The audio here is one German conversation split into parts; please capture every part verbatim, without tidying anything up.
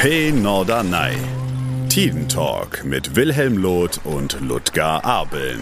Hey Norderney. Tidentalk mit Wilhelm Loth und Ludger Abeln.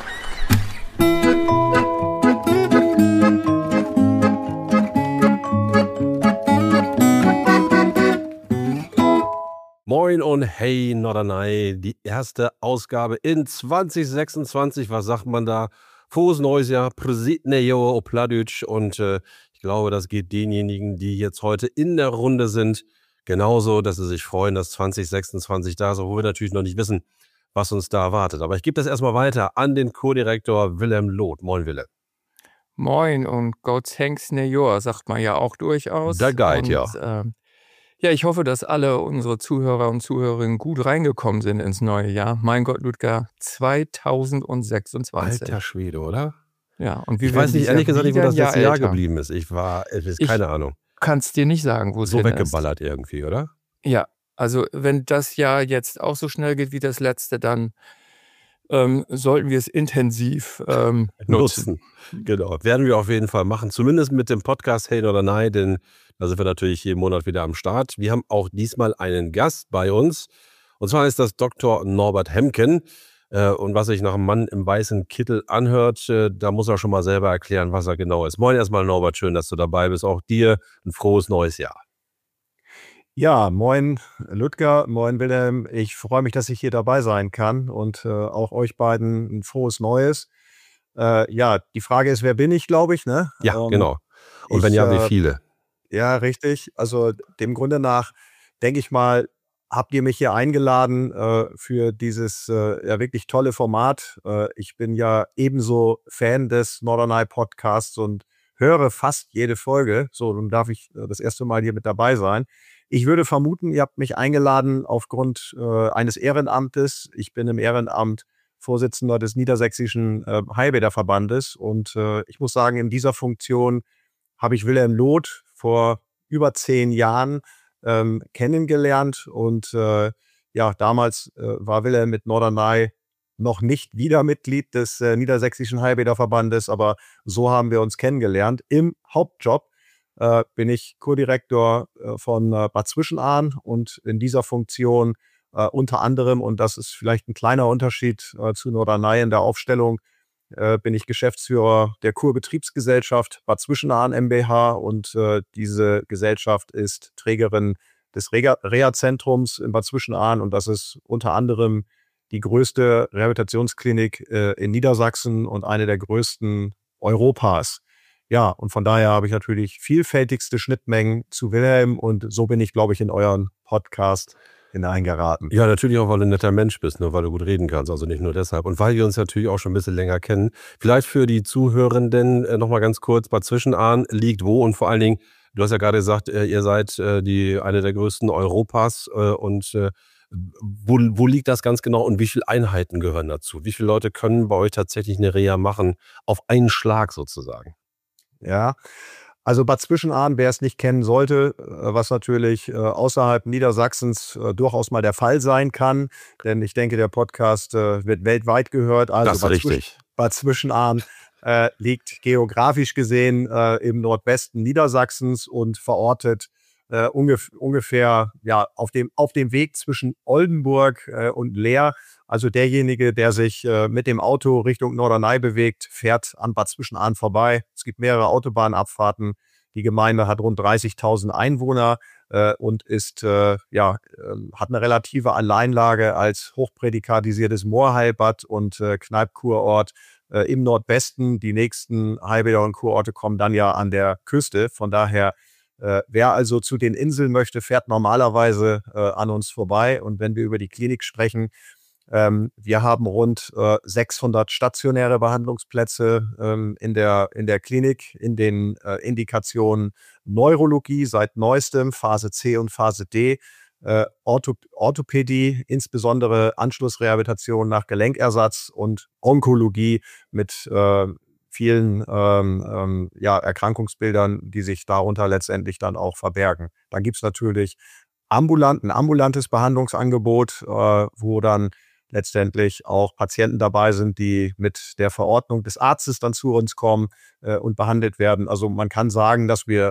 Moin und hey Norderney, die erste Ausgabe in zwanzig sechsundzwanzig. Was sagt man da? Frohes neues Jahr, Präsidne Jahr, Opladütsch. Und äh, ich glaube, das geht denjenigen, die jetzt heute in der Runde sind, genauso, dass sie sich freuen, dass zwanzig sechsundzwanzig da ist, obwohl wir natürlich noch nicht wissen, was uns da erwartet. Aber ich gebe das erstmal weiter an den Co-Direktor Wilhelm Loth. Moin, Wille. Moin und Gott thanks ne Jahr, sagt man ja auch durchaus. Der Guide, und, ja. Äh, ja, ich hoffe, dass alle unsere Zuhörer und Zuhörerinnen gut reingekommen sind ins neue Jahr. Mein Gott, Ludger, zwanzig sechsundzwanzig. Alter Schwede, oder? Ja, und wir Ich weiß nicht, ehrlich gesagt, nicht, wo das letzte Jahr geblieben ist. Ich war, es ist keine ich Ahnung. Kannst dir nicht sagen, wo es So hin weggeballert irgendwie, oder? Ja, also wenn das Jahr jetzt auch so schnell geht wie das letzte, dann ähm, sollten wir es intensiv ähm, nutzen. nutzen. Genau, werden wir auf jeden Fall machen. Zumindest mit dem Podcast Hey Norderney, denn da sind wir natürlich jeden Monat wieder am Start. Wir haben auch diesmal einen Gast bei uns. Und zwar ist das Doktor Norbert Hemken. Und was sich nach einem Mann im weißen Kittel anhört, da muss er schon mal selber erklären, was er genau ist. Moin erstmal Norbert, schön, dass du dabei bist. Auch dir ein frohes neues Jahr. Ja, moin Ludger, moin Wilhelm. Ich freue mich, dass ich hier dabei sein kann und äh, auch euch beiden ein frohes Neues. Äh, ja, die Frage ist, wer bin ich, glaube ich, ne? Ja, ähm, genau. Und ich, wenn ja, wie äh, viele? Ja, richtig. Also dem Grunde nach, denke ich mal, habt ihr mich hier eingeladen äh, für dieses äh, ja wirklich tolle Format. Äh, ich bin ja ebenso Fan des Norderney Podcasts und höre fast jede Folge. So, nun darf ich äh, das erste Mal hier mit dabei sein. Ich würde vermuten, ihr habt mich eingeladen aufgrund äh, eines Ehrenamtes. Ich bin im Ehrenamt Vorsitzender des Niedersächsischen äh, Heilbäderverbandes und äh, ich muss sagen, in dieser Funktion habe ich Wilhelm Loth vor über zehn Jahren ähm, kennengelernt und äh, ja, damals äh, war Wilhelm mit Norderney noch nicht wieder Mitglied des äh, Niedersächsischen Heilbäderverbandes, aber so haben wir uns kennengelernt. Im Hauptjob äh, bin ich Co-Direktor äh, von äh, Bad Zwischenahn und in dieser Funktion äh, unter anderem, und das ist vielleicht ein kleiner Unterschied äh, zu Norderney in der Aufstellung, äh, bin ich Geschäftsführer der Kurbetriebsgesellschaft Bad Zwischenahn MbH und äh, diese Gesellschaft ist Trägerin des Reha-Zentrums in Bad Zwischenahn und das ist unter anderem die größte Rehabilitationsklinik äh, in Niedersachsen und eine der größten Europas. Ja, und von daher habe ich natürlich vielfältigste Schnittmengen zu Wilhelm und so bin ich, glaube ich, in euren Podcast hineingeraten. Ja, natürlich auch, weil du ein netter Mensch bist, ne? Weil du gut reden kannst, also nicht nur deshalb. Und weil wir uns natürlich auch schon ein bisschen länger kennen. Vielleicht für die Zuhörenden äh, nochmal ganz kurz, Bad Zwischenahn liegt wo und vor allen Dingen, du hast ja gerade gesagt, äh, ihr seid äh, die eine der größten Europas äh, und äh, wo, wo liegt das ganz genau und wie viele Einheiten gehören dazu? Wie viele Leute können bei euch tatsächlich eine Reha machen, auf einen Schlag sozusagen? Ja, also Bad Zwischenahn, wer es nicht kennen sollte, was natürlich äh, außerhalb Niedersachsens äh, durchaus mal der Fall sein kann, denn ich denke, der Podcast äh, wird weltweit gehört. Also das ist Bad richtig. Zwisch- Bad Zwischenahn äh, liegt geografisch gesehen äh, im Nordwesten Niedersachsens und verortet äh, ungef- ungefähr ja, auf, dem, auf dem Weg zwischen Oldenburg äh, und Leer. Also derjenige, der sich äh, mit dem Auto Richtung Norderney bewegt, fährt an Bad Zwischenahn vorbei. Es gibt mehrere Autobahnabfahrten. Die Gemeinde hat rund dreißigtausend Einwohner äh, und ist, äh, ja, äh, hat eine relative Alleinlage als hochprädikatisiertes Moorheilbad und äh, Kneippkurort äh, im Nordwesten. Die nächsten Heilbäder und Kurorte kommen dann ja an der Küste. Von daher, äh, wer also zu den Inseln möchte, fährt normalerweise äh, an uns vorbei. Und wenn wir über die Klinik sprechen, Ähm, wir haben rund äh, sechshundert stationäre Behandlungsplätze ähm, in der, in der Klinik, in den äh, Indikationen Neurologie seit neuestem, Phase C und Phase D, äh, Ortho Orthopädie, insbesondere Anschlussrehabilitation nach Gelenkersatz und Onkologie mit äh, vielen ähm, ähm, ja, Erkrankungsbildern, die sich darunter letztendlich dann auch verbergen. Dann gibt es natürlich ambulant, ein ambulantes Behandlungsangebot, äh, wo dann letztendlich auch Patienten dabei sind, die mit der Verordnung des Arztes dann zu uns kommen äh, und behandelt werden. Also man kann sagen, dass wir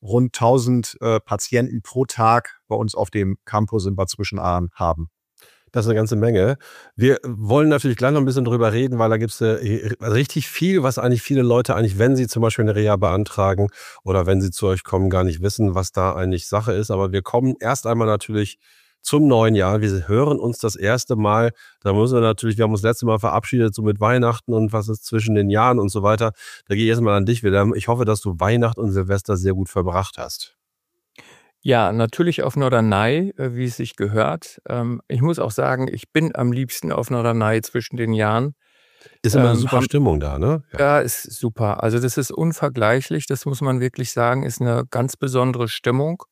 rund tausend äh, Patienten pro Tag bei uns auf dem Campus in Bad Zwischenahn haben. Das ist eine ganze Menge. Wir wollen natürlich gleich noch ein bisschen drüber reden, weil da gibt es äh, richtig viel, was eigentlich viele Leute eigentlich, wenn sie zum Beispiel eine Reha beantragen oder wenn sie zu euch kommen, gar nicht wissen, was da eigentlich Sache ist. Aber wir kommen erst einmal natürlich zum neuen Jahr. Wir hören uns das erste Mal. Da müssen wir natürlich, wir haben uns das letzte Mal verabschiedet, so mit Weihnachten und was ist zwischen den Jahren und so weiter. Da gehe ich erstmal an dich wieder. Ich hoffe, dass du Weihnachten und Silvester sehr gut verbracht hast. Ja, natürlich auf Norderney, äh, wie es sich gehört. Ähm, ich muss auch sagen, ich bin am liebsten auf Norderney zwischen den Jahren. Ist immer eine Ähm, super haben, Stimmung da, ne? Ja. ja, ist super. Also das ist unvergleichlich, das muss man wirklich sagen, ist eine ganz besondere Stimmung.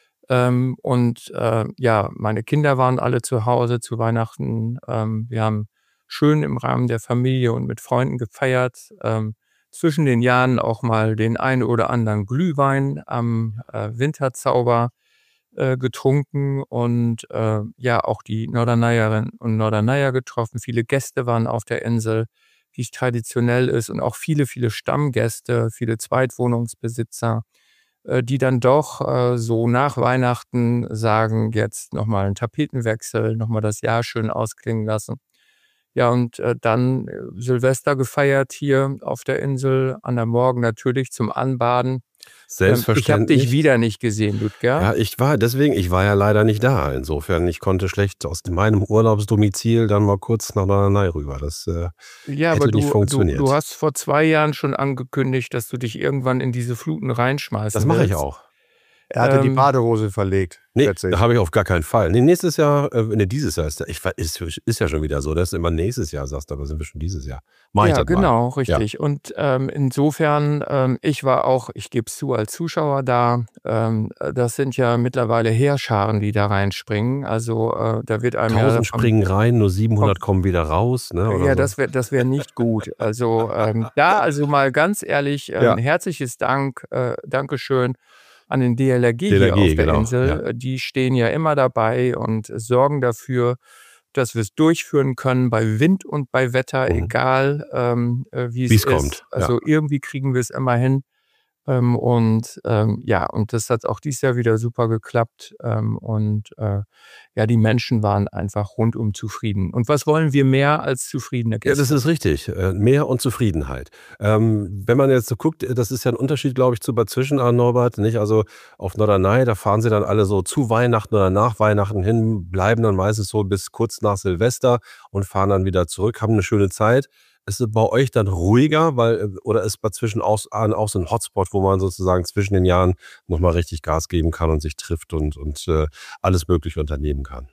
Ähm, und äh, ja, meine Kinder waren alle zu Hause zu Weihnachten. Ähm, wir haben schön im Rahmen der Familie und mit Freunden gefeiert. Ähm, zwischen den Jahren auch mal den ein oder anderen Glühwein am äh, Winterzauber äh, getrunken und äh, ja, auch die Norderneyerinnen und Norderneyer getroffen. Viele Gäste waren auf der Insel, wie es traditionell ist, und auch viele, viele Stammgäste, viele Zweitwohnungsbesitzer, äh, die dann doch äh, so nach Weihnachten sagen, jetzt nochmal einen Tapetenwechsel, nochmal das Jahr schön ausklingen lassen. Ja, und äh, dann äh, Silvester gefeiert hier auf der Insel, an der Morgen natürlich zum Anbaden. Ähm, ich habe Selbstverständlich. dich wieder nicht gesehen, Ludger. Ja, ich war, deswegen, ich war ja leider nicht da. Insofern, ich konnte schlecht aus meinem Urlaubsdomizil dann mal kurz nach Norderney rüber. Das äh, Ja, hätte aber nicht du, du, funktioniert. du hast vor zwei Jahren schon angekündigt, dass du dich irgendwann in diese Fluten reinschmeißen Das mache ich willst. auch. Er hatte die Ähm, Badehose verlegt, Nee, schätze ich. habe ich auf gar keinen Fall. Nee, nächstes Jahr, äh, nee, dieses Jahr ist, ich, ist, ist ja schon wieder so, dass du immer nächstes Jahr sagst, aber sind wir schon dieses Jahr. Mach ich Ja, das mal. genau, Ja. richtig. Und ähm, insofern, ähm, ich war auch, ich gebe es zu, als Zuschauer da. Ähm, äh, das sind ja mittlerweile Heerscharen, die da reinspringen. Also äh, da wird einem ja Tausend am, springen rein, nur vom, siebenhundert kommen wieder raus, ne, oder ja, so. das wäre das wär nicht gut. Also ähm, da, also mal ganz ehrlich, äh, Ja, ein herzliches Dank, äh, Dankeschön an den D L R G D L R hier auf G, der genau. Ja. Insel. Äh, Die stehen ja immer dabei und sorgen dafür, dass wir es durchführen können bei Wind und bei Wetter, Mhm. egal ähm, äh, wie Wie es es kommt. ist. Ja. Also irgendwie kriegen wir es immer hin. Ähm, und ähm, ja, und das hat auch dieses Jahr wieder super geklappt. Ähm, und äh, ja, die Menschen waren einfach rundum zufrieden. Und was wollen wir mehr als zufriedene Ja, das Gäste? ist richtig. Äh, Mehr und Zufriedenheit. Ähm, wenn man jetzt so guckt, äh, das ist ja ein Unterschied, glaube ich, zu Bad Zwischenahn, Norbert, nicht? Also auf Norderney, da fahren sie dann alle so zu Weihnachten oder nach Weihnachten hin, bleiben dann meistens so bis kurz nach Silvester und fahren dann wieder zurück, haben eine schöne Zeit. Ist es bei euch dann ruhiger, weil, äh, oder ist Bad Zwischenahn auch so ein Hotspot, wo man sozusagen zwischen den Jahren nochmal richtig Gas geben kann und sich trifft und, und äh, alles Mögliche unternehmen kann?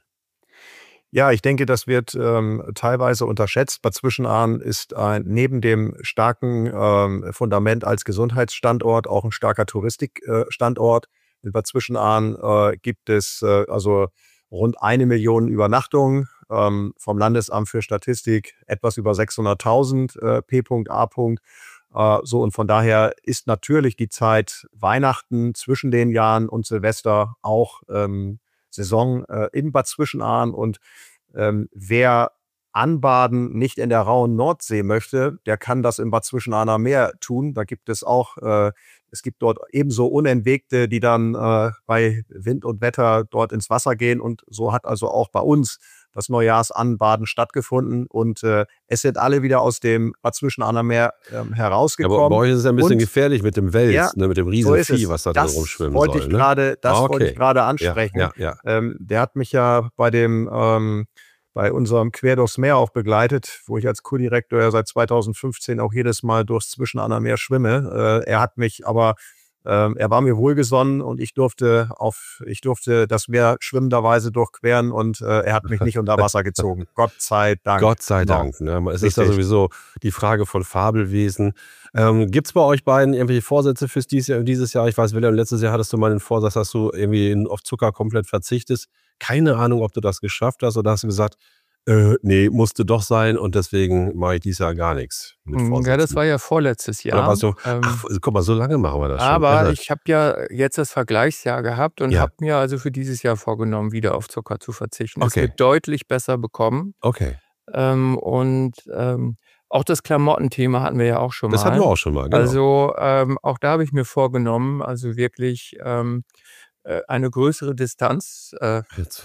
Ja, ich denke, das wird ähm, teilweise unterschätzt. Bad Zwischenahn ist ein, neben dem starken ähm, Fundament als Gesundheitsstandort auch ein starker Touristikstandort. In Bad Zwischenahn äh, gibt es äh, also rund eine Million Übernachtungen, ähm, vom Landesamt für Statistik etwas über sechshunderttausend äh, P.A. Äh, so, und von daher ist natürlich die Zeit Weihnachten zwischen den Jahren und Silvester auch ähm, Saison äh, in Bad Zwischenahn. Und ähm, wer anbaden nicht in der rauen Nordsee möchte, der kann das im Bad Zwischenahner Meer tun. Da gibt es auch, äh, es gibt dort ebenso Unentwegte, die dann äh, bei Wind und Wetter dort ins Wasser gehen. Und so hat also auch bei uns das Neujahrsanbaden stattgefunden. Und äh, es sind alle wieder aus dem Bad Zwischenahner Meer ähm, Ja, herausgekommen. aber bei euch ist es ja ein bisschen Und gefährlich mit dem Wels, ja, ne, mit dem so ist Riesenvieh, es. was da drin Das rumschwimmen wollte soll, ich ne? gerade, das Ah, wollte ich okay. gerade Ja, ansprechen. ja, ja. Ähm, der hat mich ja bei dem, ähm, bei unserem Quer durchs Meer auch begleitet, wo ich als Co-Direktor ja seit zweitausendfünfzehn auch jedes Mal durchs Zwischenahner Meer schwimme. Äh, er hat mich aber, ähm, er war mir wohlgesonnen und ich durfte auf, ich durfte das Meer schwimmenderweise durchqueren und äh, er hat mich nicht unter Wasser gezogen. Gott sei Dank. Gott sei Genau. Dank. Ne? Es ist ja Richtig. sowieso die Frage von Fabelwesen. Ähm, Gibt es bei euch beiden irgendwelche Vorsätze fürs dieses Jahr, dieses Jahr? Ich weiß, Wilhelm, letztes Jahr hattest du mal den Vorsatz, dass du irgendwie auf Zucker komplett verzichtest. Keine Ahnung, ob du das geschafft hast, oder hast du gesagt, äh, nee, musste doch sein und deswegen mache ich dieses Jahr gar nichts mit Mm, Ja, das Vorsätzen. war ja vorletztes Oder warst Jahr. du, ach, Ähm, guck mal, so lange machen wir das schon. aber Irre. ich habe ja jetzt das Vergleichsjahr gehabt und Ja, habe mir also für dieses Jahr vorgenommen, wieder auf Zucker zu verzichten. Es okay, wird deutlich besser bekommen. okay. Ähm, und ähm, Auch das Klamottenthema hatten wir ja auch schon mal. Das hatten wir auch schon mal, genau. Also ähm, auch da habe ich mir vorgenommen, also wirklich ähm, äh, eine größere Distanz. Äh,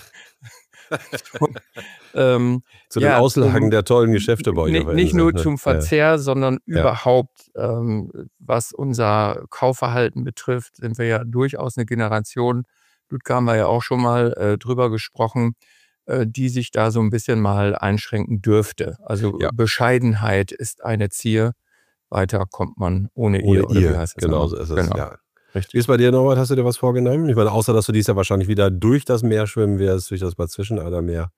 und, ähm, Zu den ja, Auslagen zum, der tollen Geschäfte bei euch. nicht, auf der nicht Insel, nur ne? zum Verzehr, sondern Ja. überhaupt, ähm, was unser Kaufverhalten betrifft, sind wir ja durchaus eine Generation, Ludger haben wir ja auch schon mal äh, drüber gesprochen, äh, die sich da so ein bisschen mal einschränken dürfte. Also Ja. Bescheidenheit ist eine Zier, weiter kommt man ohne, Ohne ihr. Oder wie ihr, heißt das genau nochmal? so ist es. Genau. Ja. Wie Richtig. ist bei dir, Norbert? Hast du dir was vorgenommen? Ich meine, außer dass du dies Jahr wahrscheinlich wieder durch das Meer schwimmen wirst, durch das Bad Zwischenahner Meer.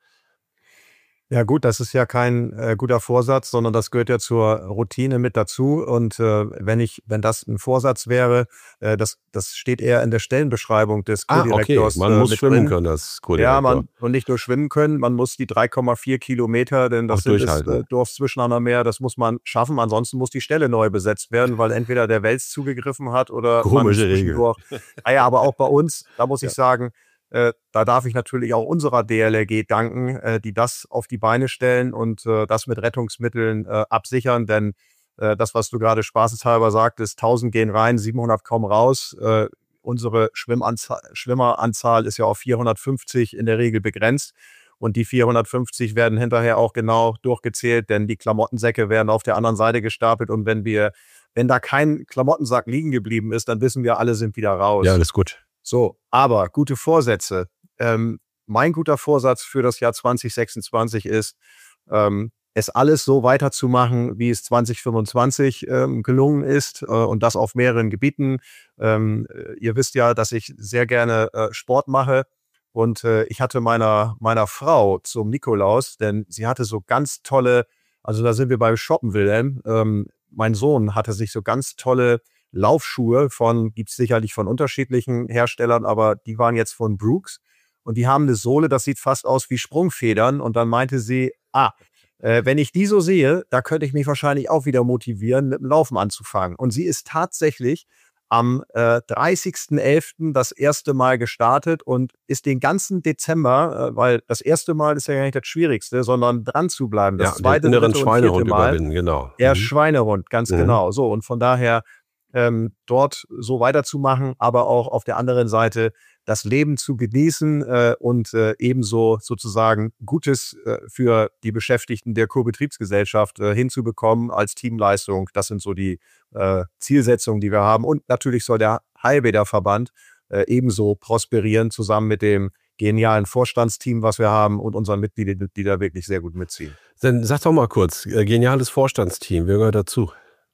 Ja gut, das ist ja kein äh, guter Vorsatz, sondern das gehört ja zur Routine mit dazu. Und äh, wenn ich, wenn das ein Vorsatz wäre, äh, das, das steht eher in der Stellenbeschreibung des Ah, okay. Co-Direktors. Man äh, muss mit schwimmen drin. können, das Ja, Co-Direktor. man und nicht nur schwimmen können, man muss die drei Komma vier Kilometer, denn das Auch sind es, durchhalten. äh, Dorf Zwischenahner Meer, das muss man schaffen. Ansonsten muss die Stelle neu besetzt werden, weil entweder der Wels zugegriffen hat oder man Komische Regel. zwischendurch. Ah ja, aber auch bei uns, da muss Ja. ich sagen, äh, da darf ich natürlich auch unserer D L R G danken, äh, die das auf die Beine stellen und äh, das mit Rettungsmitteln äh, absichern, denn äh, das, was du gerade spaßeshalber sagtest, tausend gehen rein, siebenhundert kommen raus. Äh, unsere Schwimmanzahl, Schwimmeranzahl ist ja auf vierhundertfünfzig in der Regel begrenzt. Und die vierhundertfünfzig werden hinterher auch genau durchgezählt, denn die Klamottensäcke werden auf der anderen Seite gestapelt. Und wenn wir, wenn da kein Klamottensack liegen geblieben ist, dann wissen wir, alle sind wieder raus. Ja, alles gut. So, aber gute Vorsätze. Ähm, mein guter Vorsatz für das Jahr zwanzig sechsundzwanzig ist, ähm, es alles so weiterzumachen, wie es zwanzig fünfundzwanzig ähm, gelungen ist äh, und das auf mehreren Gebieten. Ähm, äh, ihr wisst ja, dass ich sehr gerne äh, Sport mache und äh, ich hatte meiner, meiner Frau zum Nikolaus, denn sie hatte so ganz tolle, also da sind wir beim Shoppen, Wilhelm, ähm, mein Sohn hatte sich so ganz tolle Laufschuhe von, gibt es sicherlich von unterschiedlichen Herstellern, aber die waren jetzt von Brooks und die haben eine Sohle, das sieht fast aus wie Sprungfedern und dann meinte sie, ah, äh, wenn ich die so sehe, da könnte ich mich wahrscheinlich auch wieder motivieren, mit dem Laufen anzufangen. Und sie ist tatsächlich am äh, dreißigsten elften das erste Mal gestartet und ist den ganzen Dezember, äh, weil das erste Mal ist ja gar nicht das Schwierigste, sondern dran zu bleiben. Das Ja, den zweite, inneren dritte und Schweinehund vierte Mal. überwinden, genau. Der Mhm. Schweinehund, ganz Mhm. genau. So, und von daher ähm, dort so weiterzumachen, aber auch auf der anderen Seite das Leben zu genießen äh, und äh, ebenso sozusagen Gutes äh, für die Beschäftigten der Co-Betriebsgesellschaft äh, hinzubekommen als Teamleistung. Das sind so die äh, Zielsetzungen, die wir haben. Und natürlich soll der Heilbäderverband äh, ebenso prosperieren, zusammen mit dem genialen Vorstandsteam, was wir haben und unseren Mitgliedern, die da wirklich sehr gut mitziehen. Dann sag doch mal kurz, äh, geniales Vorstandsteam, wer gehört dazu?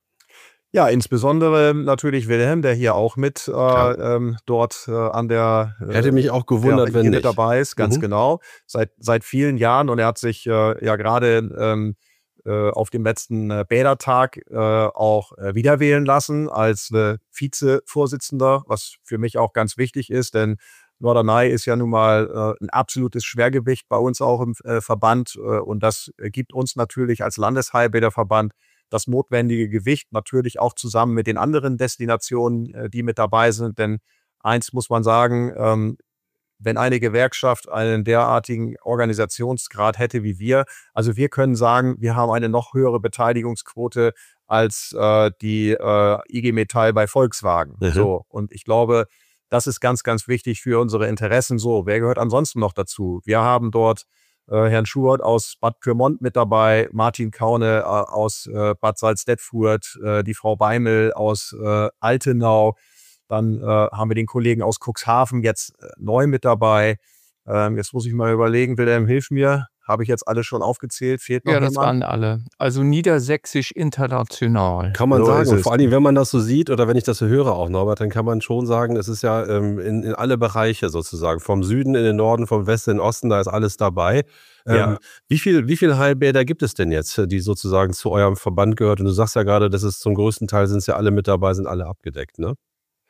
Ja, insbesondere natürlich Wilhelm, der hier auch mit äh, Klar. ähm, dort äh, an der äh, Hätte mich auch gewundert, ja, wenn hier nicht. mit dabei ist, ganz Mhm. genau, seit seit vielen Jahren und er hat sich äh, ja gerade ähm, äh, auf dem letzten äh, Bädertag äh, auch äh, wiederwählen lassen als äh, Vizevorsitzender, was für mich auch ganz wichtig ist, denn Norderney ist ja nun mal äh, ein absolutes Schwergewicht bei uns auch im äh, Verband äh, und das äh, gibt uns natürlich als Landesheilbäderverband das notwendige Gewicht, natürlich auch zusammen mit den anderen Destinationen, äh, die mit dabei sind. Denn eins muss man sagen, ähm, wenn eine Gewerkschaft einen derartigen Organisationsgrad hätte wie wir, also wir können sagen, wir haben eine noch höhere Beteiligungsquote als äh, die äh, I G Metall bei Volkswagen. Mhm. So, und ich glaube, das ist ganz, ganz wichtig für unsere Interessen. So, wer gehört ansonsten noch dazu? Wir haben dort Äh, Herrn Schubert aus Bad Pyrmont mit dabei, Martin Kaune äh, aus äh, Bad Salzdetfurt, äh, die Frau Beimel aus äh, Altenau. Dann äh, haben wir den Kollegen aus Cuxhaven jetzt äh, neu mit dabei. Ähm, jetzt muss ich mal überlegen, Wilhelm, hilf mir. Habe ich jetzt alle schon aufgezählt? Fehlt noch Ja, das jemand? waren alle. Also niedersächsisch international. Kann man So sagen. ist Und es. vor allen Dingen, wenn man das so sieht oder wenn ich das so höre auch, Norbert, dann kann man schon sagen, es ist ja ähm, in, in alle Bereiche sozusagen. Vom Süden in den Norden, vom Westen in den Osten, da ist alles dabei. Ähm, Ja. Wie viel, wie viel Heilbäder gibt es denn jetzt, die sozusagen zu eurem Verband gehört? Und du sagst ja gerade, das ist zum größten Teil sind es ja alle mit dabei, sind alle abgedeckt, ne?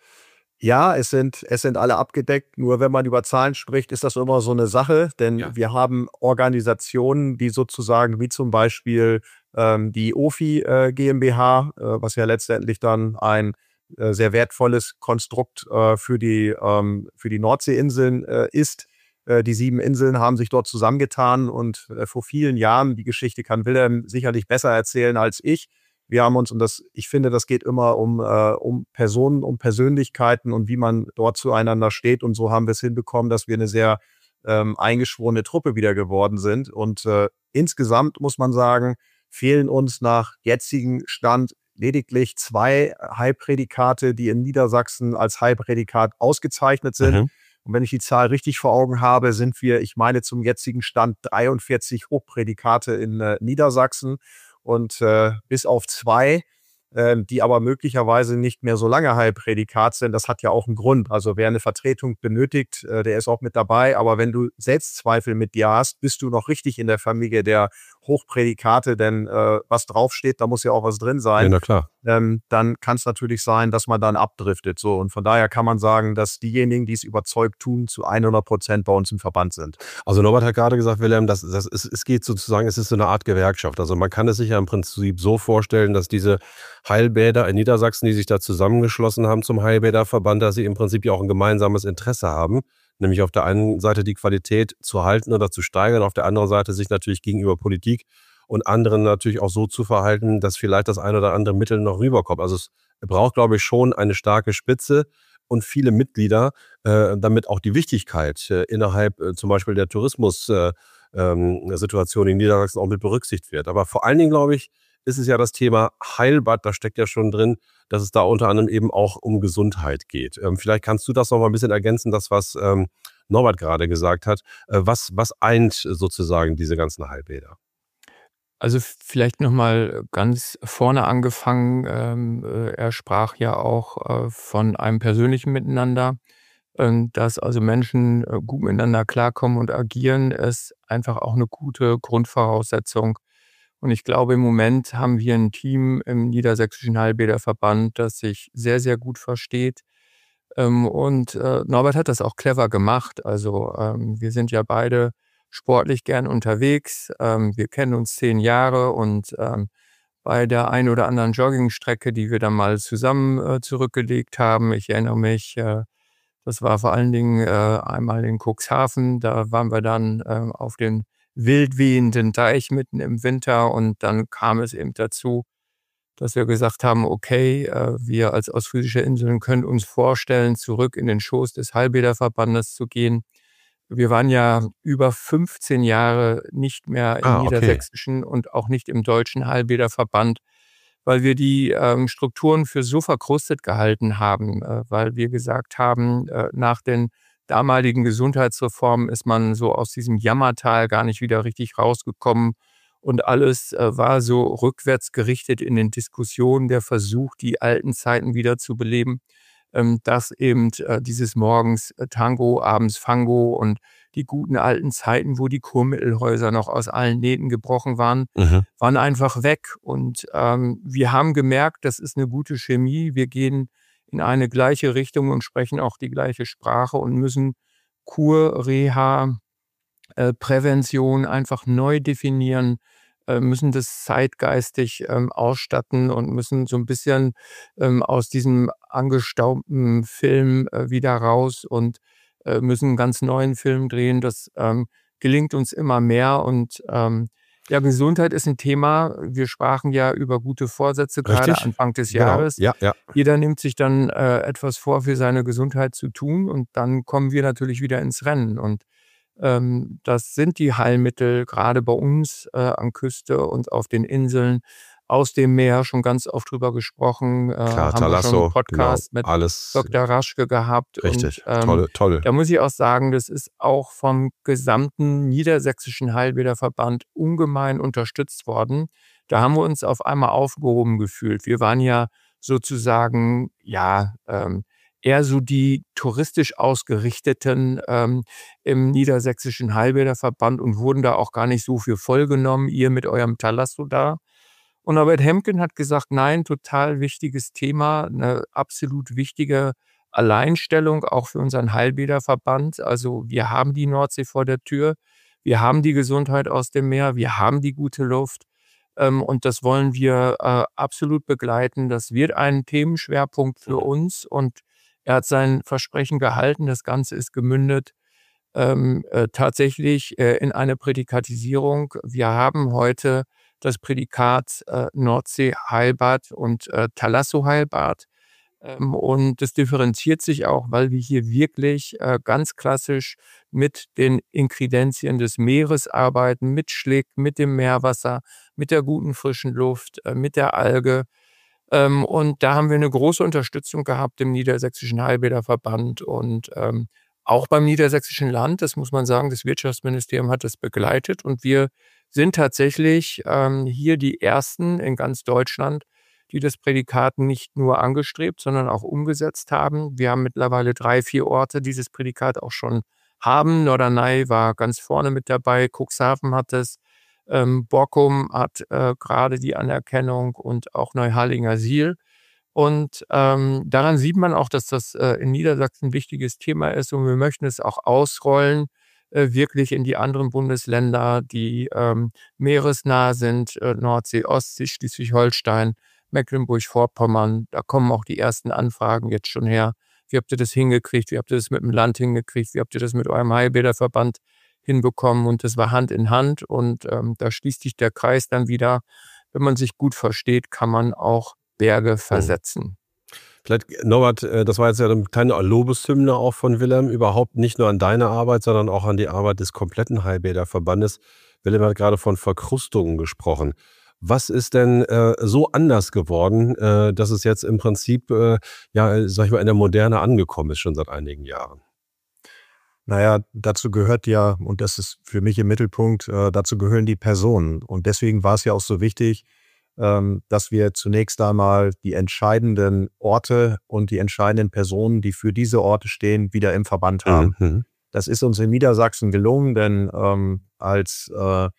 Ja, es sind, es sind alle abgedeckt. Nur wenn man über Zahlen spricht, ist das immer so eine Sache. Denn Ja. wir haben Organisationen, die sozusagen wie zum Beispiel ähm, die O F I äh, GmbH, äh, was ja letztendlich dann ein äh, sehr wertvolles Konstrukt äh, für die, ähm, für die Nordseeinseln äh, ist. Äh, die sieben Inseln haben sich dort zusammengetan und äh, vor vielen Jahren, die Geschichte kann Wilhelm sicherlich besser erzählen als ich. Wir haben uns, und das, ich finde, das geht immer um, äh, um Personen, um Persönlichkeiten und wie man dort zueinander steht. Und so haben wir es hinbekommen, dass wir eine sehr ähm, eingeschworene Truppe wieder geworden sind. Und äh, insgesamt muss man sagen, fehlen uns nach jetzigem Stand lediglich zwei Heilprädikate, die in Niedersachsen als Heilprädikat ausgezeichnet sind. Mhm. Und wenn ich die Zahl richtig vor Augen habe, sind wir, ich meine, zum jetzigen Stand dreiundvierzig Hochprädikate in äh, Niedersachsen. Und äh, bis auf zwei, äh, die aber möglicherweise nicht mehr so lange Heilprädikat sind, das hat ja auch einen Grund. Also wer eine Vertretung benötigt, äh, der ist auch mit dabei. Aber wenn du Selbstzweifel mit dir hast, bist du noch richtig in der Familie der Hochprädikate, denn äh, was draufsteht, da muss ja auch was drin Ja, sein. na klar. Ähm, dann kann es natürlich sein, dass man dann abdriftet. So. Und von daher kann man sagen, dass diejenigen, die es überzeugt tun, zu hundert Prozent bei uns im Verband sind. Also Norbert hat gerade gesagt, Wilhelm, das, das ist, es geht sozusagen, es ist so eine Art Gewerkschaft. Also man kann es sich ja im Prinzip so vorstellen, dass diese Heilbäder in Niedersachsen, die sich da zusammengeschlossen haben zum Heilbäderverband, dass sie im Prinzip ja auch ein gemeinsames Interesse haben, nämlich auf der einen Seite die Qualität zu halten oder zu steigern, auf der anderen Seite sich natürlich gegenüber Politik und anderen natürlich auch so zu verhalten, dass vielleicht das ein oder andere Mittel noch rüberkommt. Also es braucht, glaube ich, schon eine starke Spitze und viele Mitglieder, äh, damit auch die Wichtigkeit äh, innerhalb äh, zum Beispiel der Tourismus-Situation äh, ähm, in Niedersachsen auch mit berücksichtigt wird. Aber vor allen Dingen, glaube ich, ist es ja das Thema Heilbad, da steckt ja schon drin, dass es da unter anderem eben auch um Gesundheit geht. Ähm, vielleicht kannst du das noch mal ein bisschen ergänzen, das, was ähm, Norbert gerade gesagt hat. Äh, was, was eint sozusagen diese ganzen Heilbäder? Also vielleicht nochmal ganz vorne angefangen. Ähm, äh, er sprach ja auch äh, von einem persönlichen Miteinander, ähm, dass also Menschen äh, gut miteinander klarkommen und agieren, ist einfach auch eine gute Grundvoraussetzung. Und ich glaube, im Moment haben wir ein Team im Niedersächsischen Heilbäderverband, das sich sehr, sehr gut versteht. Ähm, und äh, Norbert hat das auch clever gemacht. Also ähm, wir sind ja beide sportlich gern unterwegs. Ähm, wir kennen uns zehn Jahre und ähm, bei der ein oder anderen Joggingstrecke, die wir dann mal zusammen äh, zurückgelegt haben, ich erinnere mich, äh, das war vor allen Dingen äh, einmal in Cuxhaven, da waren wir dann äh, auf den wild wehenden Deich mitten im Winter und dann kam es eben dazu, dass wir gesagt haben, okay, äh, wir als Ostfriesische Inseln können uns vorstellen, zurück in den Schoß des Heilbäderverbandes zu gehen. Wir waren ja über fünfzehn Jahre nicht mehr im Ah, okay. Niedersächsischen und auch nicht im Deutschen Heilbäderverband, weil wir die ähm, Strukturen für so verkrustet gehalten haben, äh, weil wir gesagt haben, äh, nach den damaligen Gesundheitsreformen ist man so aus diesem Jammertal gar nicht wieder richtig rausgekommen und alles äh, war so rückwärts gerichtet in den Diskussionen, der Versuch, die alten Zeiten wieder zu beleben, ähm, dass eben äh, dieses morgens äh, Tango, abends Fango und die guten alten Zeiten, wo die Kurmittelhäuser noch aus allen Nähten gebrochen waren, Mhm. waren einfach weg. Und ähm, wir haben gemerkt, das ist eine gute Chemie. Wir gehen in eine gleiche Richtung und sprechen auch die gleiche Sprache und müssen Kur, Reha, äh, Prävention einfach neu definieren, äh, müssen das zeitgeistig ähm, ausstatten und müssen so ein bisschen ähm, aus diesem angestaubten Film äh, wieder raus und äh, müssen einen ganz neuen Film drehen. Das ähm, gelingt uns immer mehr und ähm, ja, Gesundheit ist ein Thema. Wir sprachen ja über gute Vorsätze gerade Richtig? Anfang des Genau. Jahres. Ja, ja. Jeder nimmt sich dann äh, etwas vor, für seine Gesundheit zu tun und dann kommen wir natürlich wieder ins Rennen. Und ähm, das sind die Heilmittel gerade bei uns äh, an Küste und auf den Inseln aus dem Meer, schon ganz oft drüber gesprochen, äh, Klar, haben wir schon Thalasso, einen genau. Podcast mit Alles Doktor Raschke gehabt. richtig. Und ähm, Toll, toll. da muss ich auch sagen, das ist auch vom gesamten Niedersächsischen Heilbäderverband ungemein unterstützt worden. Da haben wir uns auf einmal aufgehoben gefühlt. Wir waren ja sozusagen, ja, ähm, eher so die touristisch Ausgerichteten ähm, im Niedersächsischen Heilbäderverband und wurden da auch gar nicht so für voll genommen, ihr mit eurem Thalasso da. Und Norbert Hemken hat gesagt, nein, total wichtiges Thema, eine absolut wichtige Alleinstellung auch für unseren Heilbäderverband. Also wir haben die Nordsee vor der Tür, wir haben die Gesundheit aus dem Meer, wir haben die gute Luft ähm, und das wollen wir äh, absolut begleiten. Das wird ein Themenschwerpunkt für uns und er hat sein Versprechen gehalten. Das Ganze ist gemündet ähm, äh, tatsächlich äh, in eine Prädikatisierung. Wir haben heute das Prädikat äh, Nordsee-Heilbad und äh, Thalasso-Heilbad. Ähm, und das differenziert sich auch, weil wir hier wirklich äh, ganz klassisch mit den Inkredenzien des Meeres arbeiten, mit Schlick, mit dem Meerwasser, mit der guten frischen Luft, äh, mit der Alge. Ähm, und da haben wir eine große Unterstützung gehabt im Niedersächsischen Heilbäderverband und ähm, auch beim Niedersächsischen Land. Das muss man sagen, das Wirtschaftsministerium hat das begleitet und wir sind tatsächlich ähm, hier die Ersten in ganz Deutschland, die das Prädikat nicht nur angestrebt, sondern auch umgesetzt haben. Wir haben mittlerweile drei, vier Orte, die dieses Prädikat auch schon haben. Norderney war ganz vorne mit dabei, Cuxhaven hat es, ähm, Borkum hat äh, gerade die Anerkennung und auch Neuharlingersiel. Und ähm, daran sieht man auch, dass das äh, in Niedersachsen ein wichtiges Thema ist und wir möchten es auch ausrollen, äh, wirklich in die anderen Bundesländer, die ähm, meeresnah sind, äh, Nordsee, Ostsee, Schleswig-Holstein, Mecklenburg-Vorpommern. Da kommen auch die ersten Anfragen jetzt schon her. Wie habt ihr das hingekriegt? Wie habt ihr das mit dem Land hingekriegt? Wie habt ihr das mit eurem Heilbäderverband hinbekommen? Und das war Hand in Hand und ähm, da schließt sich der Kreis dann wieder. Wenn man sich gut versteht, kann man auch Berge versetzen. Vielleicht, Norbert, äh, das war jetzt ja eine kleine Lobeshymne auch von Wilhelm, überhaupt nicht nur an deine Arbeit, sondern auch an die Arbeit des kompletten Heilbäderverbandes. Wilhelm hat gerade von Verkrustungen gesprochen. Was ist denn äh, so anders geworden, äh, dass es jetzt im Prinzip, äh, ja, sag ich mal, in der Moderne angekommen ist, schon seit einigen Jahren? Naja, dazu gehört ja, und das ist für mich im Mittelpunkt, äh, dazu gehören die Personen. Und deswegen war es ja auch so wichtig, ähm, dass wir zunächst einmal die entscheidenden Orte und die entscheidenden Personen, die für diese Orte stehen, wieder im Verband haben. Mhm. Das ist uns in Niedersachsen gelungen, denn ähm, als äh,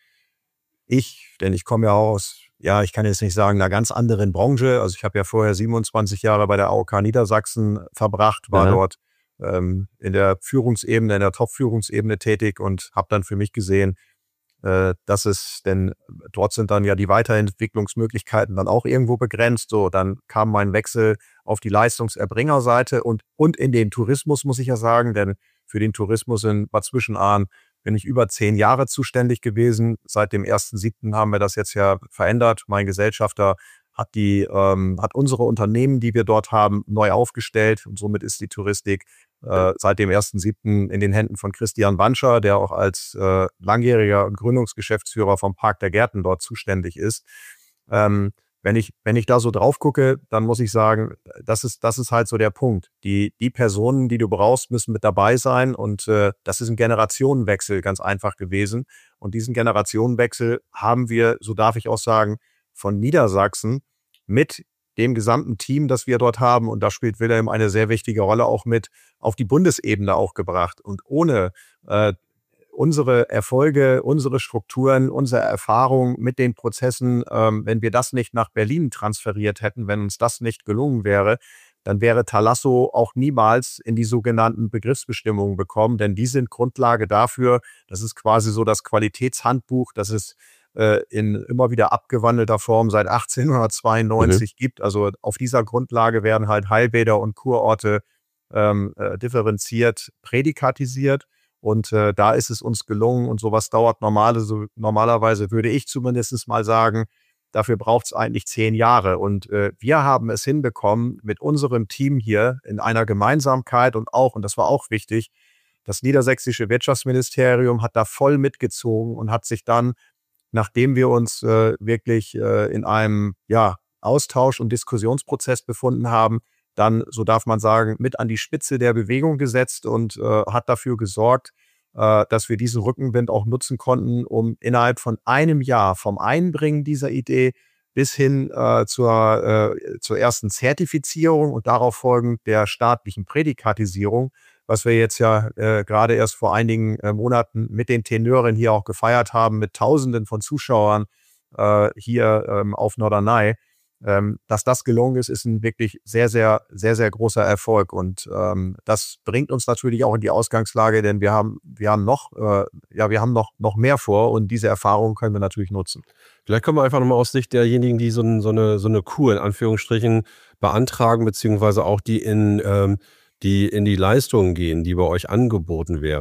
ich, denn ich komme ja aus, ja, ich kann jetzt nicht sagen, einer ganz anderen Branche. Also ich habe ja vorher siebenundzwanzig Jahre bei der A O K Niedersachsen verbracht, war Ja. dort ähm, in der Führungsebene, in der Top-Führungsebene tätig und habe dann für mich gesehen, äh, dass es, denn dort sind dann ja die Weiterentwicklungsmöglichkeiten dann auch irgendwo begrenzt. So, dann kam mein Wechsel auf die Leistungserbringerseite und, und in den Tourismus, muss ich ja sagen, denn für den Tourismus in Bad Zwischenahn bin ich über zehn Jahre zuständig gewesen. Seit dem ersten siebten haben wir das jetzt ja verändert. Mein Gesellschafter hat die, ähm, hat unsere Unternehmen, die wir dort haben, neu aufgestellt und somit ist die Touristik äh, seit dem ersten siebten in den Händen von Christian Wanscher, der auch als äh, langjähriger Gründungsgeschäftsführer vom Park der Gärten dort zuständig ist. Ähm, wenn ich, wenn ich da so drauf gucke, dann muss ich sagen, das ist, das ist halt so der Punkt. Die, die Personen, die du brauchst, müssen mit dabei sein und äh, das ist ein Generationenwechsel ganz einfach gewesen. Und diesen Generationenwechsel haben wir, so darf ich auch sagen, von Niedersachsen mit dem gesamten Team, das wir dort haben, und da spielt Wilhelm eine sehr wichtige Rolle auch mit, auf die Bundesebene auch gebracht. Und ohne äh, unsere Erfolge, unsere Strukturen, unsere Erfahrung mit den Prozessen, ähm, wenn wir das nicht nach Berlin transferiert hätten, wenn uns das nicht gelungen wäre, dann wäre Thalasso auch niemals in die sogenannten Begriffsbestimmungen bekommen, denn die sind Grundlage dafür. Das ist quasi so das Qualitätshandbuch, das es äh, in immer wieder abgewandelter Form seit achtzehnhundertzweiundneunzig mhm. gibt. Also auf dieser Grundlage werden halt Heilbäder und Kurorte ähm, äh, differenziert, prädikatisiert. Und äh, da ist es uns gelungen und sowas dauert normale, so, normalerweise, würde ich zumindest mal sagen, dafür braucht es eigentlich zehn Jahre. Und äh, wir haben es hinbekommen mit unserem Team hier in einer Gemeinsamkeit und auch, und das war auch wichtig, das niedersächsische Wirtschaftsministerium hat da voll mitgezogen und hat sich dann, nachdem wir uns äh, wirklich äh, in einem ja, Austausch- und Diskussionsprozess befunden haben, dann, so darf man sagen, mit an die Spitze der Bewegung gesetzt und äh, hat dafür gesorgt, äh, dass wir diesen Rückenwind auch nutzen konnten, um innerhalb von einem Jahr vom Einbringen dieser Idee bis hin äh, zur, äh, zur ersten Zertifizierung und darauf folgend der staatlichen Prädikatisierung, was wir jetzt ja äh, gerade erst vor einigen äh, Monaten mit den Tenören hier auch gefeiert haben, mit Tausenden von Zuschauern äh, hier ähm, auf Norderney. Ähm, dass das gelungen ist, ist ein wirklich sehr, sehr, sehr, sehr großer Erfolg. Und ähm, das bringt uns natürlich auch in die Ausgangslage, denn wir haben, wir haben noch, äh, ja, wir haben noch, noch mehr vor und diese Erfahrung können wir natürlich nutzen. Vielleicht können wir einfach nochmal aus Sicht derjenigen, die so, ein, so, eine, so eine Kur in Anführungsstrichen beantragen, beziehungsweise auch die in, ähm, die in die Leistungen gehen, die bei euch angeboten werden.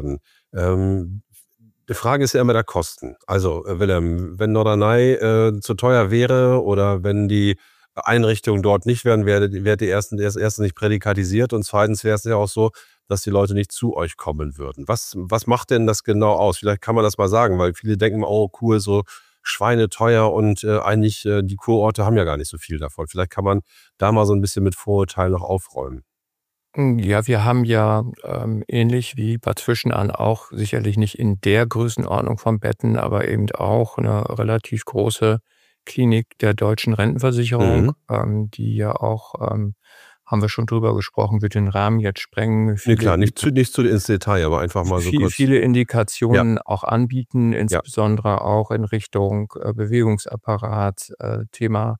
Ähm, die Frage ist ja immer der Kosten. Also, äh, Wilhelm, wenn Norderney äh, zu teuer wäre oder wenn die Einrichtungen dort nicht wären, wäre wäre die ersten erst erstens nicht prädikatisiert und zweitens wäre es ja auch so, dass die Leute nicht zu euch kommen würden. Was was macht denn das genau aus? Vielleicht kann man das mal sagen, weil viele denken, oh cool, so schweineteuer und äh, eigentlich äh, die Kurorte haben ja gar nicht so viel davon. Vielleicht kann man da mal so ein bisschen mit Vorurteilen noch aufräumen. Hm, Ja, wir haben ja ähm, ähnlich wie Bad Zwischenahn auch sicherlich nicht in der Größenordnung von Betten, aber eben auch eine relativ große Klinik der Deutschen Rentenversicherung, Mhm. ähm, die ja auch, ähm, haben wir schon drüber gesprochen, wird den Rahmen jetzt sprengen, Ne, viele klar, nicht Indika zu nicht zu ins Detail, aber einfach mal so viel, kurz. viele Ja, Indikationen auch anbieten, ja, insbesondere auch in Richtung äh, Bewegungsapparat, äh, Thema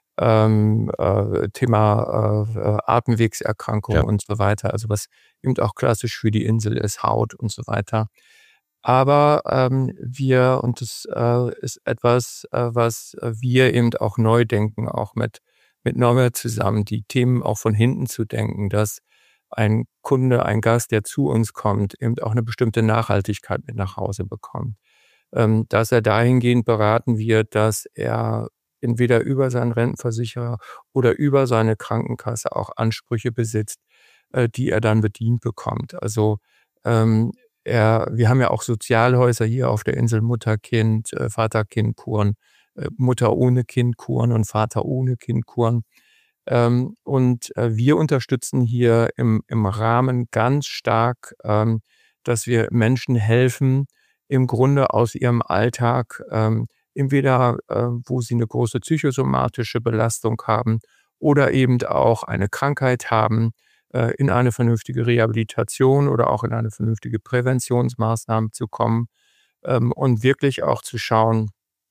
ähm, äh, Thema äh, äh, Atemwegserkrankungen ja. und so weiter, also was eben auch klassisch für die Insel ist, Haut und so weiter. Aber ähm, wir, und das äh, ist etwas, äh, was äh, wir eben auch neu denken, auch mit, mit Norbert zusammen, die Themen auch von hinten zu denken, dass ein Kunde, ein Gast, der zu uns kommt, eben auch eine bestimmte Nachhaltigkeit mit nach Hause bekommt. Ähm, dass er dahingehend beraten wird, dass er entweder über seinen Rentenversicherer oder über seine Krankenkasse auch Ansprüche besitzt, äh, die er dann bedient bekommt. Also ähm, er, wir haben ja auch Sozialhäuser hier auf der Insel, Mutter-Kind, äh, Vater-Kind-Kuren, äh, Mutter ohne Kind-Kuren und Vater ohne Kind-Kuren. Ähm, und äh, wir unterstützen hier im, im Rahmen ganz stark, ähm, dass wir Menschen helfen, im Grunde aus ihrem Alltag, ähm, entweder äh, wo sie eine große psychosomatische Belastung haben oder eben auch eine Krankheit haben, äh, in eine vernünftige Rehabilitation oder auch in eine vernünftige Präventionsmaßnahme zu kommen, ähm, und wirklich auch zu schauen,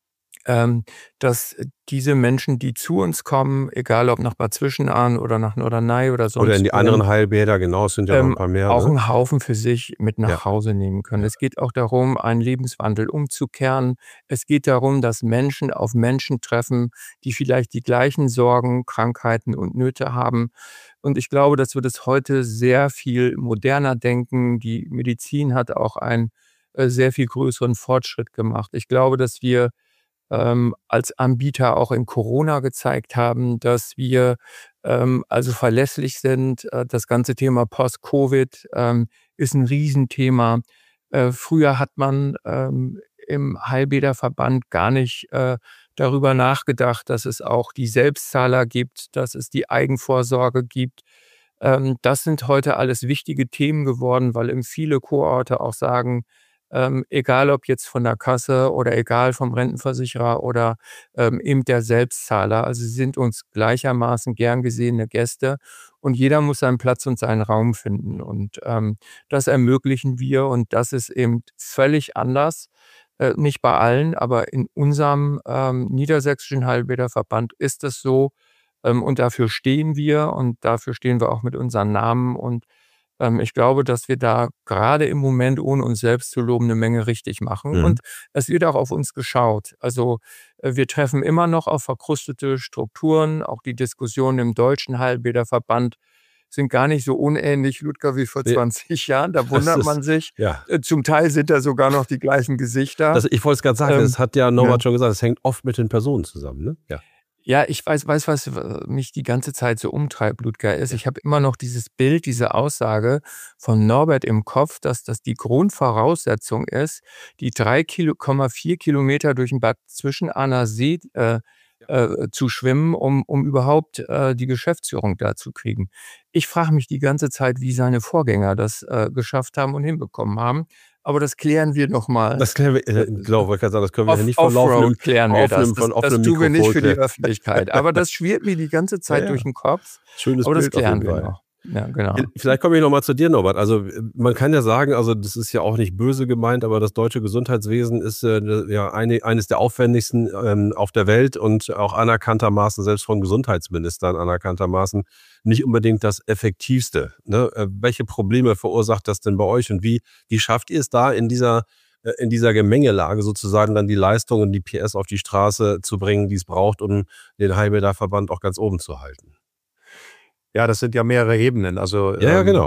ähm, dass diese Menschen, die zu uns kommen, egal ob nach Bad Zwischenahn oder nach Norderney oder Oder in sonst die wohin, anderen Heilbäder, genau, es sind ja noch ein ähm, paar mehr, auch ne? 'n Haufen für sich mit Ja, nach Hause nehmen können. ja. Es geht auch darum, einen Lebenswandel umzukehren. Es geht darum, dass Menschen auf Menschen treffen, die vielleicht die gleichen Sorgen, Krankheiten und Nöte haben. Und ich glaube, dass wir das heute sehr viel moderner denken. Die Medizin hat auch einen, äh, sehr viel größeren Fortschritt gemacht. Ich glaube, dass wir ähm, als Anbieter auch in Corona gezeigt haben, dass wir ähm, also verlässlich sind. Äh, das ganze Thema Post-Covid ähm, ist ein Riesenthema. Äh, früher hat man ähm, im Heilbäderverband gar nicht äh, darüber nachgedacht, dass es auch die Selbstzahler gibt, dass es die Eigenvorsorge gibt. Ähm, das sind heute alles wichtige Themen geworden, weil eben viele Kurorte auch sagen, ähm, egal ob jetzt von der Kasse oder egal vom Rentenversicherer oder ähm, eben der Selbstzahler. Also sie sind uns gleichermaßen gern gesehene Gäste und jeder muss seinen Platz und seinen Raum finden. Und ähm, das ermöglichen wir und das ist eben völlig anders. Äh, nicht bei allen, aber in unserem ähm, niedersächsischen Heilbäderverband ist es so. Ähm, und dafür stehen wir und dafür stehen wir auch mit unseren Namen und ähm, ich glaube, dass wir da gerade im Moment, ohne uns selbst zu loben, eine Menge richtig machen. Mhm. Und es wird auch auf uns geschaut. Also, äh, wir treffen immer noch auf verkrustete Strukturen. Auch die Diskussionen im Deutschen Heilbäderverband sind gar nicht so unähnlich, Ludger, wie vor Ne, zwanzig Jahren. Da das wundert ist man sich. ja. Äh, zum Teil sind da sogar noch die gleichen Gesichter. Das ich wollte es grad sagen, Ähm, das hat ja ja. Norbert schon gesagt, es hängt oft mit den Personen zusammen, ne? Ja, Ja, ich weiß weiß, was äh, mich die ganze Zeit so umtreibt, Ludger, ist, ja, ich habe immer noch dieses Bild, diese Aussage von Norbert im Kopf, dass das die Grundvoraussetzung ist, die drei Komma vier Kilometer durch den Bad Zwischenahner See äh, ja. äh, zu schwimmen, um um überhaupt äh, die Geschäftsführung da zu kriegen. Ich frage mich die ganze Zeit, wie seine Vorgänger das äh, geschafft haben und hinbekommen haben. Aber das klären wir noch mal. Das klären wir Äh, äh, genau, wollte grad sagen, das können wir ja Off nicht von laufendem Offroad klären wir das. offenem Das von das offenem tun wir nicht Mikrofon für die klären. Öffentlichkeit. Aber das schwirrt mir die ganze Ja, Zeit durch ja, den Kopf, schönes aber das Bild auf klären jeden wir Fall. noch. Ja, genau. Vielleicht komme ich noch mal zu dir, Norbert. Also, äh, man kann ja sagen, also, das ist ja auch nicht böse gemeint, aber das deutsche Gesundheitswesen ist, äh, ne, ja eine eines der aufwendigsten, ähm, auf der Welt und auch anerkanntermaßen, selbst von Gesundheitsministern anerkanntermaßen, nicht unbedingt das Effektivste, ne? Äh, welche Probleme verursacht das denn bei euch und wie wie schafft ihr es da in dieser äh, in dieser Gemengelage sozusagen dann die Leistung und die P S auf die Straße zu bringen, die es braucht, um den Heilbäderverband auch ganz oben zu halten? Ja, das sind ja mehrere Ebenen. Also, Ja, ja, ähm, genau.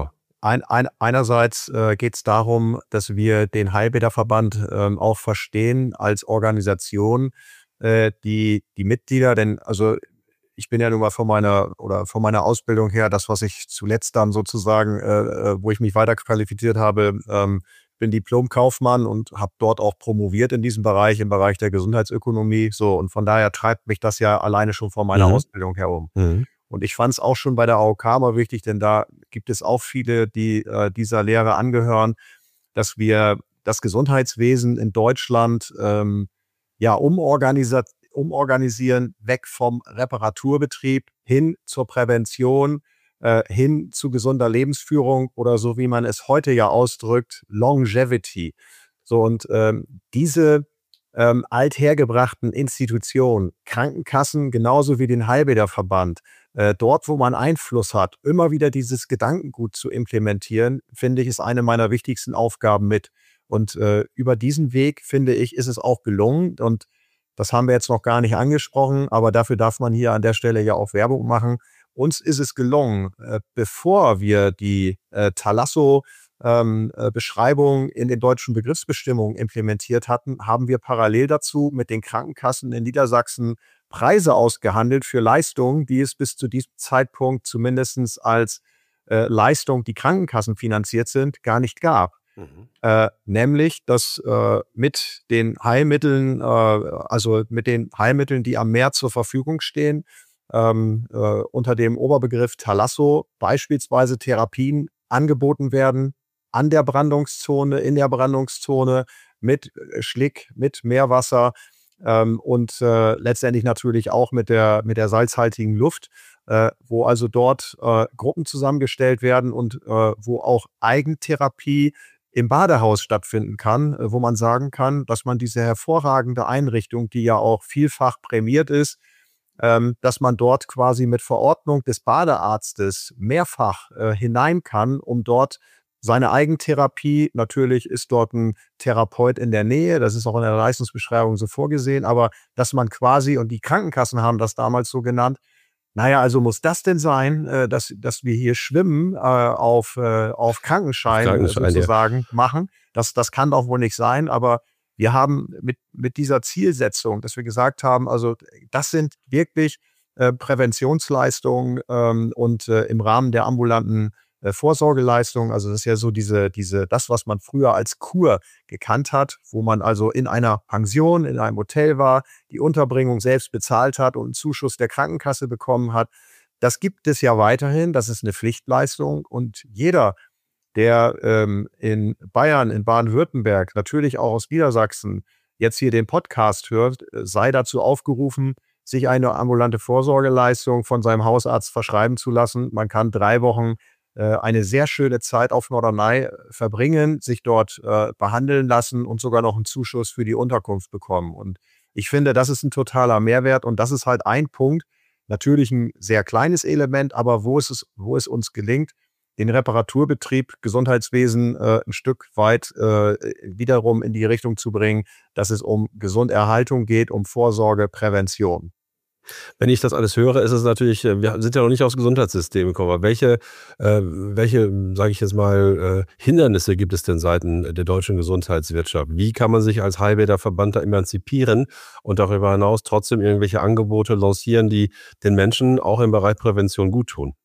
ein, ein, einerseits äh, geht es darum, dass wir den Heilbäderverband ähm, auch verstehen als Organisation, äh, die die Mitglieder, denn also ich bin ja nun mal von meiner oder von meiner Ausbildung her, das, was ich zuletzt dann sozusagen, äh, wo ich mich weiter qualifiziert habe, ähm, bin Diplom-Kaufmann und habe dort auch promoviert in diesem Bereich, im Bereich der Gesundheitsökonomie. So, und von daher treibt mich das ja alleine schon von meiner Mhm. Ausbildung her um. Mhm. Und ich fand es auch schon bei der A O K mal wichtig, denn da gibt es auch viele, die äh, dieser Lehre angehören, dass wir das Gesundheitswesen in Deutschland ähm, ja umorganisiert umorganisieren, weg vom Reparaturbetrieb hin zur Prävention, äh, hin zu gesunder Lebensführung oder so, wie man es heute ja ausdrückt, Longevity. So, und ähm, diese ähm, althergebrachten Institutionen, Krankenkassen genauso wie den Heilbäderverband, äh, dort, wo man Einfluss hat, immer wieder dieses Gedankengut zu implementieren, finde ich, ist eine meiner wichtigsten Aufgaben mit. Und äh, über diesen Weg, finde ich, ist es auch gelungen. Und das haben wir jetzt noch gar nicht angesprochen, aber dafür darf man hier an der Stelle ja auch Werbung machen. Uns ist es gelungen, äh, bevor wir die äh, Thalasso-Beschreibung ähm, äh, in den deutschen Begriffsbestimmungen implementiert hatten, haben wir parallel dazu mit den Krankenkassen in Niedersachsen Preise ausgehandelt für Leistungen, die es bis zu diesem Zeitpunkt zumindest als äh, Leistung, die Krankenkassen finanziert sind, gar nicht gab. Mhm. Äh, nämlich, dass äh, mit den Heilmitteln, äh, also mit den Heilmitteln, die am Meer zur Verfügung stehen, ähm, äh, unter dem Oberbegriff Thalasso beispielsweise Therapien angeboten werden an der Brandungszone, in der Brandungszone, mit Schlick, mit Meerwasser ähm, und äh, letztendlich natürlich auch mit der, mit der salzhaltigen Luft, äh, wo also dort äh, Gruppen zusammengestellt werden und äh, wo auch Eigentherapie im Badehaus stattfinden kann, wo man sagen kann, dass man diese hervorragende Einrichtung, die ja auch vielfach prämiert ist, ähm, dass man dort quasi mit Verordnung des Badearztes mehrfach äh, hinein kann, um dort seine Eigentherapie, natürlich ist dort ein Therapeut in der Nähe, das ist auch in der Leistungsbeschreibung so vorgesehen, aber dass man quasi, und die Krankenkassen haben das damals so genannt, naja, also muss das denn sein, äh, dass, dass wir hier Schwimmen äh, auf, äh, auf Krankenschein, Krankenschein, sozusagen ja. machen? Das, das kann doch wohl nicht sein, aber wir haben mit, mit dieser Zielsetzung, dass wir gesagt haben, also das sind wirklich äh, Präventionsleistungen ähm, und äh, im Rahmen der ambulanten äh, Vorsorgeleistungen, also das ist ja so diese, diese, das, was man früher als Kur gekannt hat, wo man also in einer Pension, in einem Hotel war, die Unterbringung selbst bezahlt hat und einen Zuschuss der Krankenkasse bekommen hat. Das gibt es ja weiterhin, das ist eine Pflichtleistung und jeder, der ähm, in Bayern, in Baden-Württemberg, natürlich auch aus Niedersachsen, jetzt hier den Podcast hört, sei dazu aufgerufen, sich eine ambulante Vorsorgeleistung von seinem Hausarzt verschreiben zu lassen. Man kann drei Wochen äh, eine sehr schöne Zeit auf Norderney verbringen, sich dort äh, behandeln lassen und sogar noch einen Zuschuss für die Unterkunft bekommen. Und ich finde, das ist ein totaler Mehrwert und das ist halt ein Punkt, natürlich ein sehr kleines Element, aber wo es, ist, wo es uns gelingt, den Reparaturbetrieb, Gesundheitswesen äh, ein Stück weit äh, wiederum in die Richtung zu bringen, dass es um Gesunderhaltung geht, um Vorsorge, Prävention. Wenn ich das alles höre, ist es natürlich, wir sind ja noch nicht aus dem Gesundheitssystem gekommen, aber welche, äh, welche, sage ich jetzt mal, äh, Hindernisse gibt es denn seitens der deutschen Gesundheitswirtschaft? Wie kann man sich als Heilbäderverband da emanzipieren und darüber hinaus trotzdem irgendwelche Angebote lancieren, die den Menschen auch im Bereich Prävention gut tun?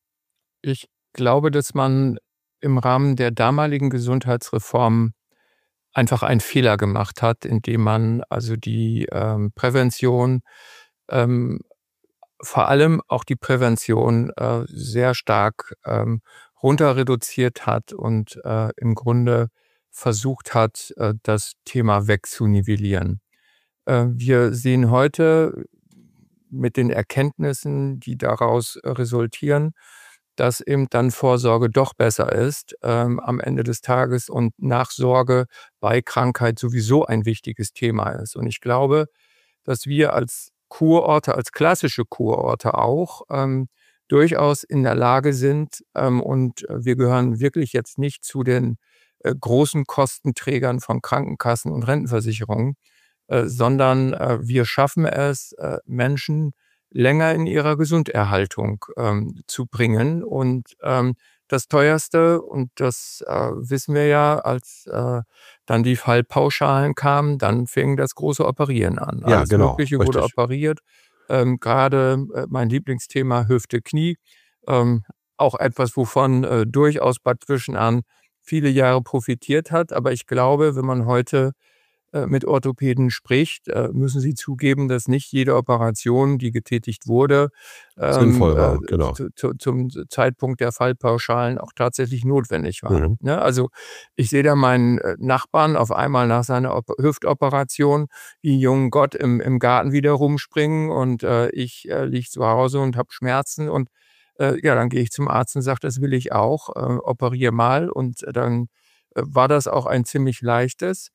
Ich glaube, dass man im Rahmen der damaligen Gesundheitsreform einfach einen Fehler gemacht hat, indem man also die ähm, Prävention, ähm, vor allem auch die Prävention äh, sehr stark ähm, runter reduziert hat und äh, im Grunde versucht hat, äh, das Thema wegzunivellieren. Äh, wir sehen heute mit den Erkenntnissen, die daraus resultieren, dass eben dann Vorsorge doch besser ist ähm, am Ende des Tages und Nachsorge bei Krankheit sowieso ein wichtiges Thema ist. Und ich glaube, dass wir als Kurorte, als klassische Kurorte auch ähm, durchaus in der Lage sind ähm, und wir gehören wirklich jetzt nicht zu den äh, großen Kostenträgern von Krankenkassen und Rentenversicherungen, äh, sondern äh, wir schaffen es, äh, Menschen länger in ihrer Gesunderhaltung ähm, zu bringen und ähm, das teuerste, und das äh, wissen wir ja, als äh, dann die Fallpauschalen kamen, dann fing das große Operieren an. Ja, Alles genau, Mögliche wurde richtig. operiert. Ähm, Gerade äh, mein Lieblingsthema Hüfte, Knie. Ähm, auch etwas, wovon äh, durchaus Bad Zwischenahn viele Jahre profitiert hat. Aber ich glaube, wenn man heute äh, mit Orthopäden spricht, äh, müssen sie zugeben, dass nicht jede Operation, die getätigt wurde, ähm, Sinnvoll äh, war, genau. zu, zu, zum Zeitpunkt der Fallpauschalen auch tatsächlich notwendig war. Mhm. Ne? Also ich sehe da meinen äh, Nachbarn auf einmal nach seiner Op Hüftoperation wie einen jungen Gott im, im Garten wieder rumspringen, und äh, ich äh, liege zu Hause und habe Schmerzen, und äh, ja, dann gehe ich zum Arzt und sage, das will ich auch, äh, operiere mal, und dann äh, war das auch ein ziemlich leichtes.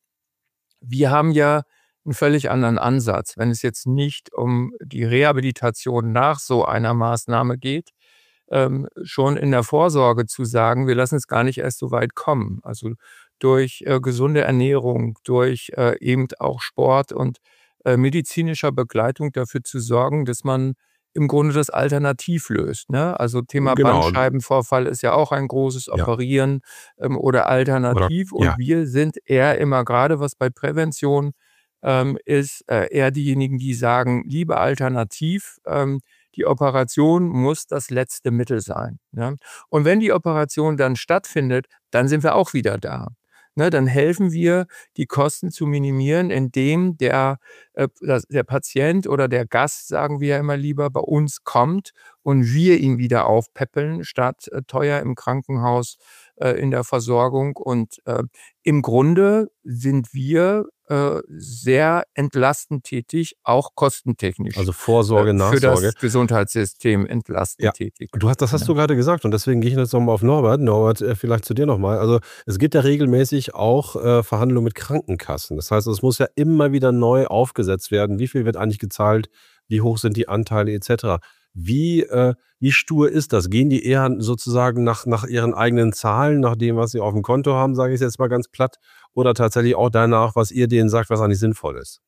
Wir haben ja einen völlig anderen Ansatz, wenn es jetzt nicht um die Rehabilitation nach so einer Maßnahme geht, ähm, schon in der Vorsorge zu sagen, wir lassen es gar nicht erst so weit kommen. Also durch äh, gesunde Ernährung, durch äh, eben auch Sport und äh, medizinischer Begleitung dafür zu sorgen, dass man im Grunde das alternativ löst. Ne? Also Thema Genau, Bandscheibenvorfall ist ja auch ein großes ja. Operieren ähm, oder Oder alternativ. ja, Und wir sind eher immer, gerade was bei Prävention ähm, ist, äh, eher diejenigen, die sagen, lieber alternativ, ähm, die Operation muss das letzte Mittel sein. Ne? Und wenn die Operation dann stattfindet, dann sind wir auch wieder da. Ne, dann helfen wir, die Kosten zu minimieren, indem der, äh, das, der Patient oder der Gast, sagen wir ja immer lieber, bei uns kommt und wir ihn wieder aufpäppeln, statt äh, teuer im Krankenhaus äh, in der Versorgung. Und äh, im Grunde sind wir äh, sehr entlastend tätig, auch kostentechnisch also äh, Vorsorge, für Nachsorge. das Gesundheitssystem entlastend Ja, tätig. du hast das hast Ja. du gerade gesagt, und deswegen gehe ich jetzt noch mal auf Norbert. Norbert, äh, vielleicht zu dir noch mal. Also, es gibt ja regelmäßig auch, äh, Verhandlungen mit Krankenkassen. Das heißt, es muss ja immer wieder neu aufgesetzt werden. Wie viel wird eigentlich gezahlt? Wie hoch sind die Anteile et cetera? Wie, äh wie stur ist das? Gehen die eher sozusagen nach nach ihren eigenen Zahlen, nach dem, was sie auf dem Konto haben, sage ich jetzt mal ganz platt, oder tatsächlich auch danach, was ihr denen sagt, was eigentlich sinnvoll ist?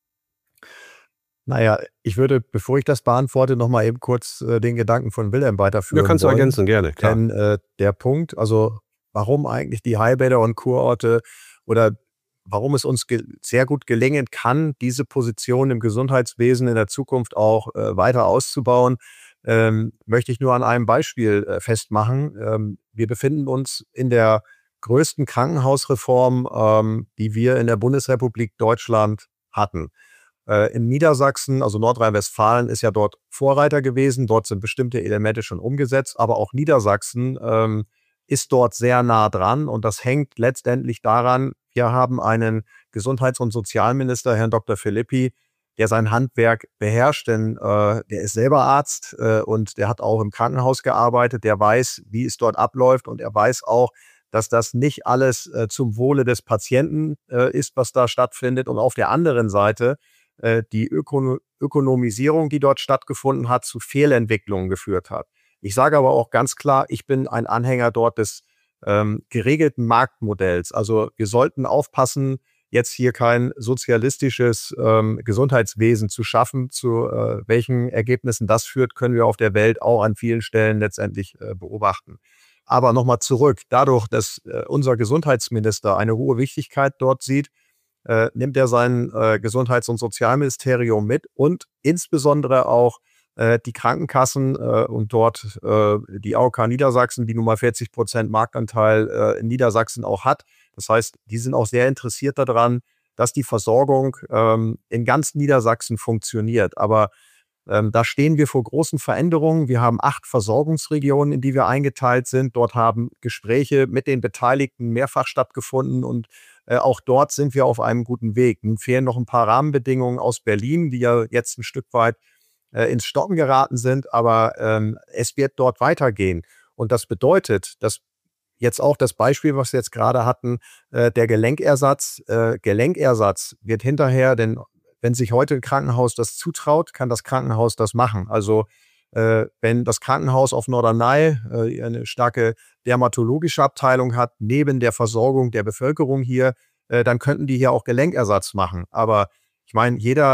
Naja, ich würde, bevor ich das beantworte, noch mal eben kurz äh, den Gedanken von Wilhelm Ja, weiterführen kannst du wollen. ergänzen, gerne, klar. Denn äh, der Punkt, also warum eigentlich die Heilbäder und Kurorte oder warum es uns ge sehr gut gelingen kann, diese Position im Gesundheitswesen in der Zukunft auch äh, weiter auszubauen, ähm, möchte ich nur an einem Beispiel äh, festmachen. Ähm, wir befinden uns in der größten Krankenhausreform, ähm, die wir in der Bundesrepublik Deutschland hatten. Äh, in Niedersachsen, also Nordrhein-Westfalen, ist ja dort Vorreiter gewesen. Dort sind bestimmte Elemente schon umgesetzt, aber auch Niedersachsen ähm, ist dort sehr nah dran, und das hängt letztendlich daran, wir haben einen Gesundheits- und Sozialminister, Herrn Doktor Philippi, der sein Handwerk beherrscht, denn äh, der ist selber Arzt äh, und der hat auch im Krankenhaus gearbeitet, der weiß, wie es dort abläuft, und er weiß auch, dass das nicht alles äh, zum Wohle des Patienten äh, ist, was da stattfindet. Und auf der anderen Seite äh, die Ökono Ökonomisierung, die dort stattgefunden hat, zu Fehlentwicklungen geführt hat. Ich sage aber auch ganz klar, ich bin ein Anhänger dort des ähm, geregelten Marktmodells. Also wir sollten aufpassen, jetzt hier kein sozialistisches ähm, Gesundheitswesen zu schaffen. Zu äh, welchen Ergebnissen das führt, können wir auf der Welt auch an vielen Stellen letztendlich äh, beobachten. Aber nochmal zurück, dadurch, dass äh, unser Gesundheitsminister eine hohe Wichtigkeit dort sieht, äh, nimmt er sein äh, Gesundheits- und Sozialministerium mit, und insbesondere auch äh, die Krankenkassen äh, und dort äh, die A O K Niedersachsen, die nun mal vierzig Prozent Marktanteil äh, in Niedersachsen auch hat. Das heißt, die sind auch sehr interessiert daran, dass die Versorgung ähm, in ganz Niedersachsen funktioniert. Aber ähm, da stehen wir vor großen Veränderungen. Wir haben acht Versorgungsregionen, in die wir eingeteilt sind. Dort haben Gespräche mit den Beteiligten mehrfach stattgefunden, und äh, auch dort sind wir auf einem guten Weg. Nun fehlen noch ein paar Rahmenbedingungen aus Berlin, die ja jetzt ein Stück weit äh, ins Stocken geraten sind, aber ähm, es wird dort weitergehen. Und das bedeutet, dass jetzt auch das Beispiel, was wir jetzt gerade hatten, äh, der Gelenkersatz. Äh, Gelenkersatz wird hinterher, denn wenn sich heute ein Krankenhaus das zutraut, kann das Krankenhaus das machen. Also äh, wenn das Krankenhaus auf Norderney äh, eine starke dermatologische Abteilung hat, neben der Versorgung der Bevölkerung hier, äh, dann könnten die hier auch Gelenkersatz machen. Aber ich meine, jeder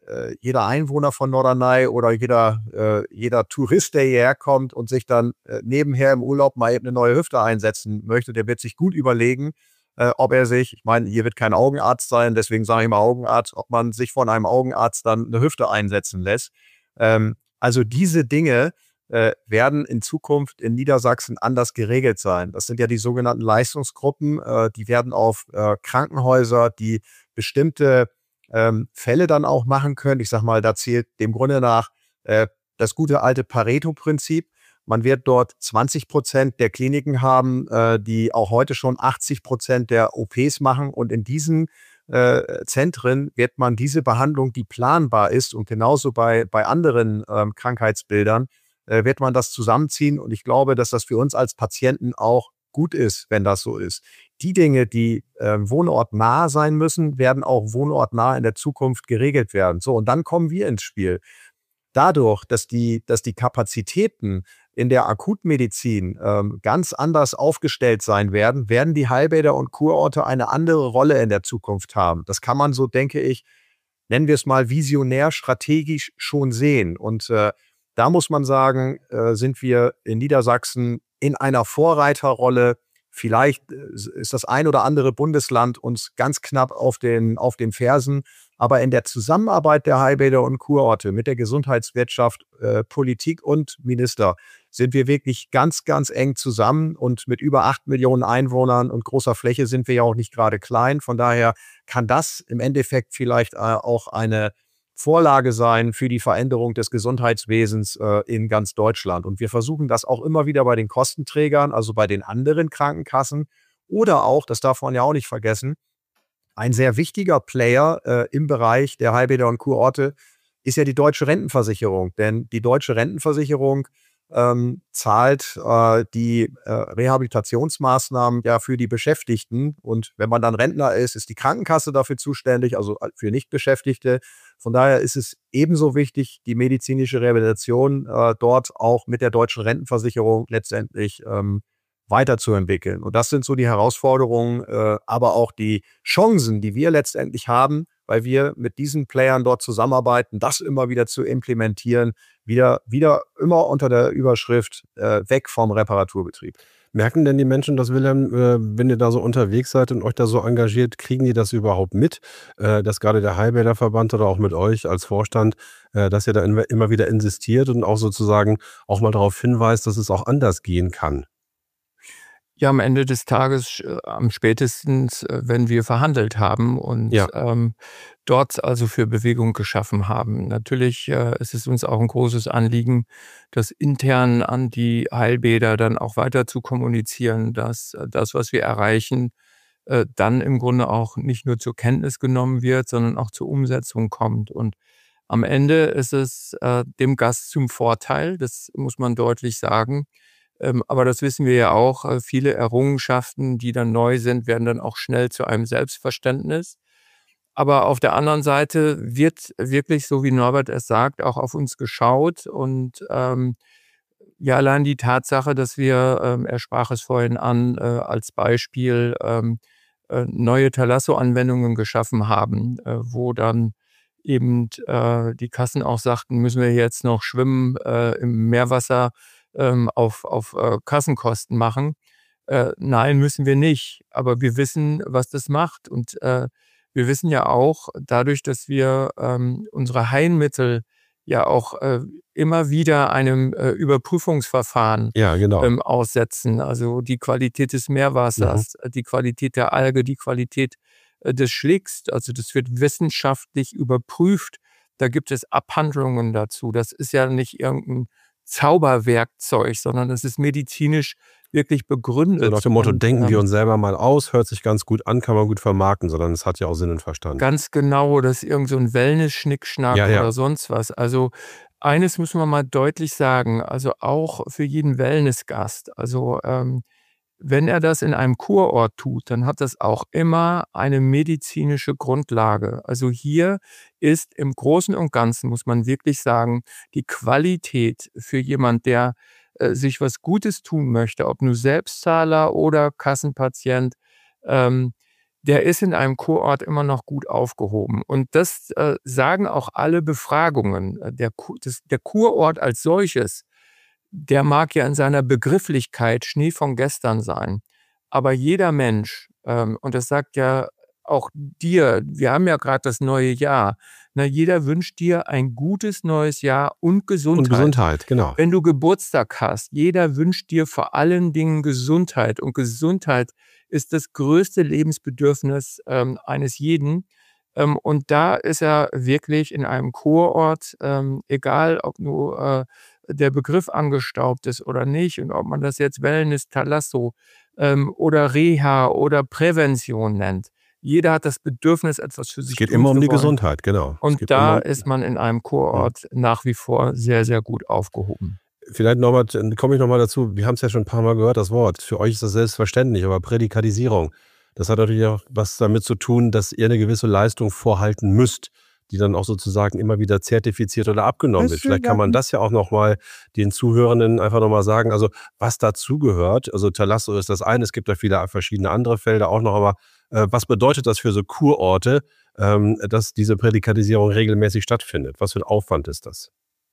äh, jeder Einwohner von Norderney oder jeder, äh, jeder Tourist, der hierher kommt und sich dann äh, nebenher im Urlaub mal eben eine neue Hüfte einsetzen möchte, der wird sich gut überlegen, äh, ob er sich, ich meine, hier wird kein Augenarzt sein, deswegen sage ich mal Augenarzt, ob man sich von einem Augenarzt dann eine Hüfte einsetzen lässt. Ähm, also diese Dinge äh, werden in Zukunft in Niedersachsen anders geregelt sein. Das sind ja die sogenannten Leistungsgruppen, äh, die werden auf äh, Krankenhäuser, die bestimmte ähm, Fälle dann auch machen können. Ich sag mal, da zählt dem Grunde nach äh, das gute alte Pareto-Prinzip. Man wird dort zwanzig Prozent der Kliniken haben, äh, die auch heute schon achtzig Prozent der O Ps machen. Und in diesen äh, Zentren wird man diese Behandlung, die planbar ist und genauso bei, bei anderen ähm, Krankheitsbildern, äh, wird man das zusammenziehen. Und ich glaube, dass das für uns als Patienten auch gut ist, wenn das so ist. Die Dinge, die äh, wohnortnah sein müssen, werden auch wohnortnah in der Zukunft geregelt werden. So, und dann kommen wir ins Spiel. Dadurch, dass die, dass die Kapazitäten in der Akutmedizin ähm, ganz anders aufgestellt sein werden, werden die Heilbäder und Kurorte eine andere Rolle in der Zukunft haben. Das kann man so, denke ich, nennen wir es mal visionär, strategisch schon sehen. Und äh, da muss man sagen, äh, sind wir in Niedersachsen in einer Vorreiterrolle. Vielleicht äh, ist das ein oder andere Bundesland uns ganz knapp auf den, auf den Fersen. Aber in der Zusammenarbeit der Heilbäder und Kurorte mit der Gesundheitswirtschaft, äh, Politik und Minister sind wir wirklich ganz, ganz eng zusammen. Und mit über acht Millionen Einwohnern und großer Fläche sind wir ja auch nicht gerade klein. Von daher kann das im Endeffekt vielleicht äh, auch eine Vorlage sein für die Veränderung des Gesundheitswesens äh, in ganz Deutschland. Und wir versuchen das auch immer wieder bei den Kostenträgern, also bei den anderen Krankenkassen oder auch, das darf man ja auch nicht vergessen, ein sehr wichtiger Player äh, im Bereich der Heilbäder und Kurorte ist ja die Deutsche Rentenversicherung. Denn die Deutsche Rentenversicherung ähm, zahlt äh, die äh, Rehabilitationsmaßnahmen ja für die Beschäftigten. Und wenn man dann Rentner ist, ist die Krankenkasse dafür zuständig, also für Nichtbeschäftigte. Von daher ist es ebenso wichtig, die medizinische Rehabilitation äh, dort auch mit der Deutschen Rentenversicherung letztendlich ähm, weiterzuentwickeln. Und das sind so die Herausforderungen, äh, aber auch die Chancen, die wir letztendlich haben, weil wir mit diesen Playern dort zusammenarbeiten, das immer wieder zu implementieren, wieder, wieder immer unter der Überschrift äh, weg vom Reparaturbetrieb. Merken denn die Menschen, dass Wilhelm, äh, wenn ihr da so unterwegs seid und euch da so engagiert, kriegen die das überhaupt mit, äh, dass gerade der Heilbäderverband oder auch mit euch als Vorstand, äh, dass ihr da immer, immer wieder insistiert und auch sozusagen auch mal darauf hinweist, dass es auch anders gehen kann? Ja, am Ende des Tages, äh, am spätestens, äh, wenn wir verhandelt haben und Ja. ähm, dort also für Bewegung geschaffen haben. Natürlich äh, ist es uns auch ein großes Anliegen, das intern an die Heilbäder dann auch weiter zu kommunizieren, dass äh, das, was wir erreichen, äh, dann im Grunde auch nicht nur zur Kenntnis genommen wird, sondern auch zur Umsetzung kommt. Und am Ende ist es äh, dem Gast zum Vorteil, das muss man deutlich sagen. Ähm, aber das wissen wir ja auch, äh, viele Errungenschaften, die dann neu sind, werden dann auch schnell zu einem Selbstverständnis. Aber auf der anderen Seite wird wirklich, so wie Norbert es sagt, auch auf uns geschaut. Und ähm, ja, allein die Tatsache, dass wir, ähm, er sprach es vorhin an, äh, als Beispiel ähm, äh, neue Thalasso-Anwendungen geschaffen haben, äh, wo dann eben äh, die Kassen auch sagten, müssen wir jetzt noch schwimmen äh, im Meerwasser ähm, auf, auf äh, Kassenkosten machen. Äh, nein, müssen wir nicht. Aber wir wissen, was das macht. Und äh, wir wissen ja auch, dadurch, dass wir ähm, unsere Heilmittel ja auch äh, immer wieder einem äh, Überprüfungsverfahren Ja, genau. ähm, aussetzen. Also die Qualität des Meerwassers, äh, die Qualität der Alge, die Qualität äh, des Schlicks. Also das wird wissenschaftlich überprüft. Da gibt es Abhandlungen dazu. Das ist ja nicht irgendein Zauberwerkzeug, sondern das ist medizinisch wirklich begründet. So nach dem Motto, Und, denken wir ähm, uns selber mal aus, hört sich ganz gut an, kann man gut vermarkten, sondern es hat ja auch Sinn und Verstand. Ganz genau, das ist irgend so ein Wellness-Schnickschnack Ja, ja. oder sonst was. Also eines müssen wir mal deutlich sagen, also auch für jeden Wellnessgast, also ähm, wenn er das in einem Kurort tut, dann hat das auch immer eine medizinische Grundlage. Also hier ist im Großen und Ganzen, muss man wirklich sagen, die Qualität für jemand, der äh, sich was Gutes tun möchte, ob nur Selbstzahler oder Kassenpatient, ähm, der ist in einem Kurort immer noch gut aufgehoben. Und das äh, sagen auch alle Befragungen. Der, Ku- das, der Kurort als solches, der mag ja in seiner Begrifflichkeit Schnee von gestern sein. Aber jeder Mensch, ähm, und das sagt ja auch dir, wir haben ja gerade das neue Jahr, na, jeder wünscht dir ein gutes neues Jahr und Gesundheit. Und Gesundheit, genau. Wenn du Geburtstag hast, jeder wünscht dir vor allen Dingen Gesundheit. Und Gesundheit ist das größte Lebensbedürfnis ähm, eines jeden. Ähm, und da ist er wirklich in einem Kurort, ähm, egal ob nur äh, der Begriff angestaubt ist oder nicht und ob man das jetzt Wellness, Thalasso ähm, oder Reha oder Prävention nennt. Jeder hat das Bedürfnis, etwas für Es sich geht tun immer um zu die wollen. Gesundheit, genau. Es Und geht da immer um, ist man in einem Kurort nach wie vor sehr, sehr gut aufgehoben. vielleicht nochmal, komme ich nochmal dazu, wir haben es ja schon ein paar Mal gehört, das Wort. Für euch ist das selbstverständlich, aber Prädikatisierung, das hat natürlich auch was damit zu tun, dass ihr eine gewisse Leistung vorhalten müsst, die dann auch sozusagen immer wieder zertifiziert oder abgenommen wird. Vielleicht kann man das ja auch nochmal den Zuhörenden einfach nochmal sagen, also was dazugehört. Also Thalasso ist das eine, es gibt da viele verschiedene andere Felder auch noch, aber äh, was bedeutet das für so Kurorte, ähm, dass diese Prädikatisierung regelmäßig stattfindet? Was für ein Aufwand ist das?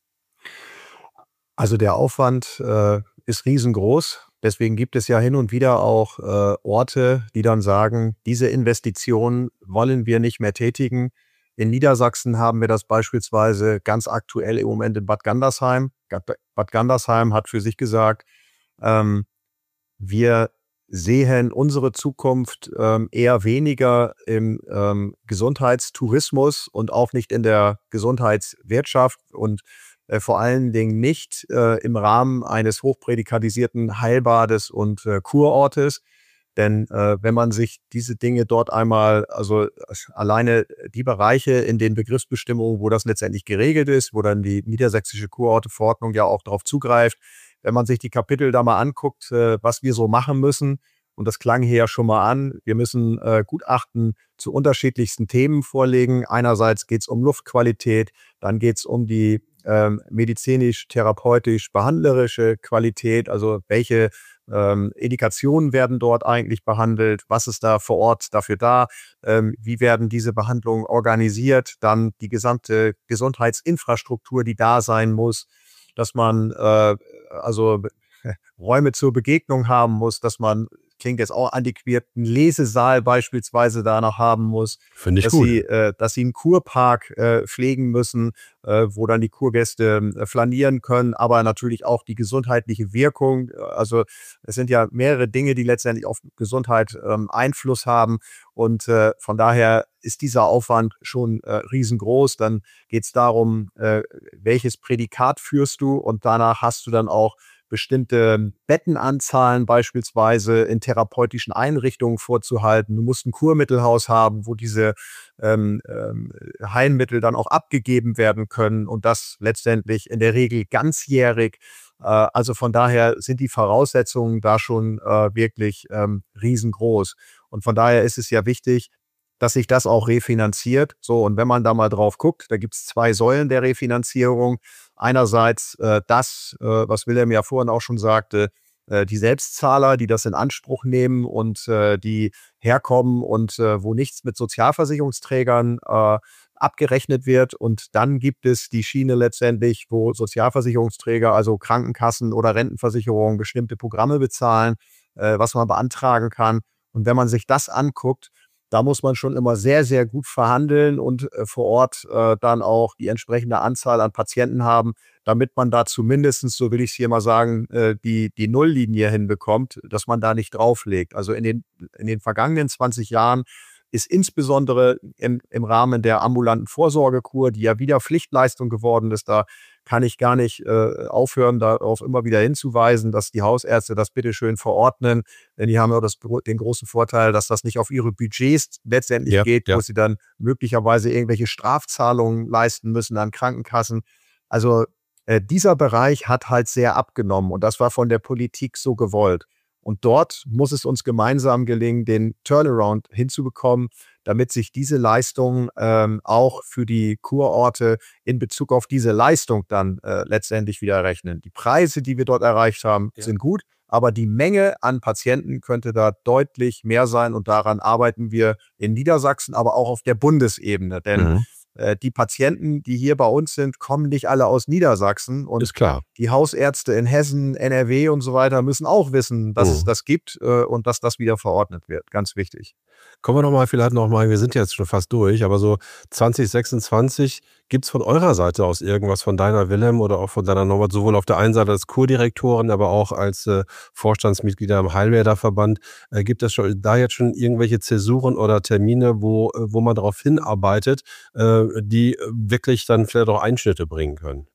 Also der Aufwand äh, ist riesengroß. Deswegen gibt es ja hin und wieder auch äh, Orte, die dann sagen, diese Investitionen wollen wir nicht mehr tätigen. In Niedersachsen haben wir das beispielsweise ganz aktuell im Moment in Bad Gandersheim. Bad Gandersheim hat für sich gesagt, ähm, wir sehen unsere Zukunft ähm, eher weniger im ähm, Gesundheitstourismus und auch nicht in der Gesundheitswirtschaft und äh, vor allen Dingen nicht äh, im Rahmen eines hochprädikatisierten Heilbades und äh, Kurortes. Denn äh, wenn man sich diese Dinge dort einmal, also alleine die Bereiche in den Begriffsbestimmungen, wo das letztendlich geregelt ist, wo dann die niedersächsische Kurorteverordnung ja auch darauf zugreift, wenn man sich die Kapitel da mal anguckt, äh, was wir so machen müssen, und das klang hier ja schon mal an, wir müssen äh, Gutachten zu unterschiedlichsten Themen vorlegen. Einerseits geht es um Luftqualität, dann geht es um die ähm, medizinisch-therapeutisch-behandlerische Qualität, also welche ähm, Indikationen werden dort eigentlich behandelt, was ist da vor Ort dafür da, ähm, wie werden diese Behandlungen organisiert, dann die gesamte Gesundheitsinfrastruktur, die da sein muss, dass man äh, also Räume zur Begegnung haben muss, dass man, klingt jetzt auch antiquiert, einen Lesesaal beispielsweise da noch haben muss, Finde ich dass gut. sie, äh, dass sie einen Kurpark äh, pflegen müssen, äh, wo dann die Kurgäste äh, flanieren können, aber natürlich auch die gesundheitliche Wirkung. Also es sind ja mehrere Dinge, die letztendlich auf Gesundheit ähm, Einfluss haben und äh, von daher ist dieser Aufwand schon äh, riesengroß. Dann geht es darum, äh, welches Prädikat führst du und danach hast du dann auch bestimmte Bettenanzahlen beispielsweise in therapeutischen Einrichtungen vorzuhalten. Du musst ein Kurmittelhaus haben, wo diese ähm, ähm, Heilmittel dann auch abgegeben werden können und das letztendlich in der Regel ganzjährig. Äh, also von daher sind die Voraussetzungen da schon äh, wirklich ähm, riesengroß. Und von daher ist es ja wichtig, dass sich das auch refinanziert. So, und wenn man da mal drauf guckt, da gibt es zwei Säulen der Refinanzierung. Einerseits äh, das, äh, was Wilhelm ja vorhin auch schon sagte, äh, die Selbstzahler, die das in Anspruch nehmen und äh, die herkommen und äh, wo nichts mit Sozialversicherungsträgern äh, abgerechnet wird. Und dann gibt es die Schiene letztendlich, wo Sozialversicherungsträger, also Krankenkassen oder Rentenversicherungen, bestimmte Programme bezahlen, äh, was man beantragen kann. Und wenn man sich das anguckt, da muss man schon immer sehr, sehr gut verhandeln und äh, vor Ort äh, dann auch die entsprechende Anzahl an Patienten haben, damit man da zumindest, so will ich es hier mal sagen, äh, die, die Nulllinie hinbekommt, dass man da nicht drauflegt. Also in den, in den vergangenen zwanzig Jahren ist insbesondere im, im Rahmen der ambulanten Vorsorgekur, die ja wieder Pflichtleistung geworden ist, da kann ich gar nicht äh, aufhören, darauf immer wieder hinzuweisen, dass die Hausärzte das bitteschön verordnen. Denn die haben ja das, den großen Vorteil, dass das nicht auf ihre Budgets letztendlich Ja, geht, ja. wo sie dann möglicherweise irgendwelche Strafzahlungen leisten müssen an Krankenkassen. Also äh, dieser Bereich hat halt sehr abgenommen und das war von der Politik so gewollt. Und dort muss es uns gemeinsam gelingen, den Turnaround hinzubekommen, damit sich diese Leistungen ähm, auch für die Kurorte in Bezug auf diese Leistung dann äh, letztendlich wieder rechnen. Die Preise, die wir dort erreicht haben, Ja. sind gut, aber die Menge an Patienten könnte da deutlich mehr sein und daran arbeiten wir in Niedersachsen, aber auch auf der Bundesebene, denn Mhm. äh, die Patienten, die hier bei uns sind, kommen nicht alle aus Niedersachsen und Ist klar. die Hausärzte in Hessen, N R W und so weiter müssen auch wissen, dass es Mhm. das gibt äh, und dass das wieder verordnet wird. Ganz wichtig. Kommen wir noch mal vielleicht noch mal wir sind jetzt schon fast durch, aber so zwanzig sechsundzwanzig, gibt's von eurer Seite aus irgendwas, von deiner Wilhelm oder auch von deiner Norbert, sowohl auf der einen Seite als Kurdirektorin, aber auch als äh, Vorstandsmitglieder im Heilwerder-Verband, äh, gibt es schon da jetzt schon irgendwelche Zäsuren oder Termine, wo äh, wo man darauf hinarbeitet, äh, die äh, wirklich dann vielleicht auch Einschnitte bringen können?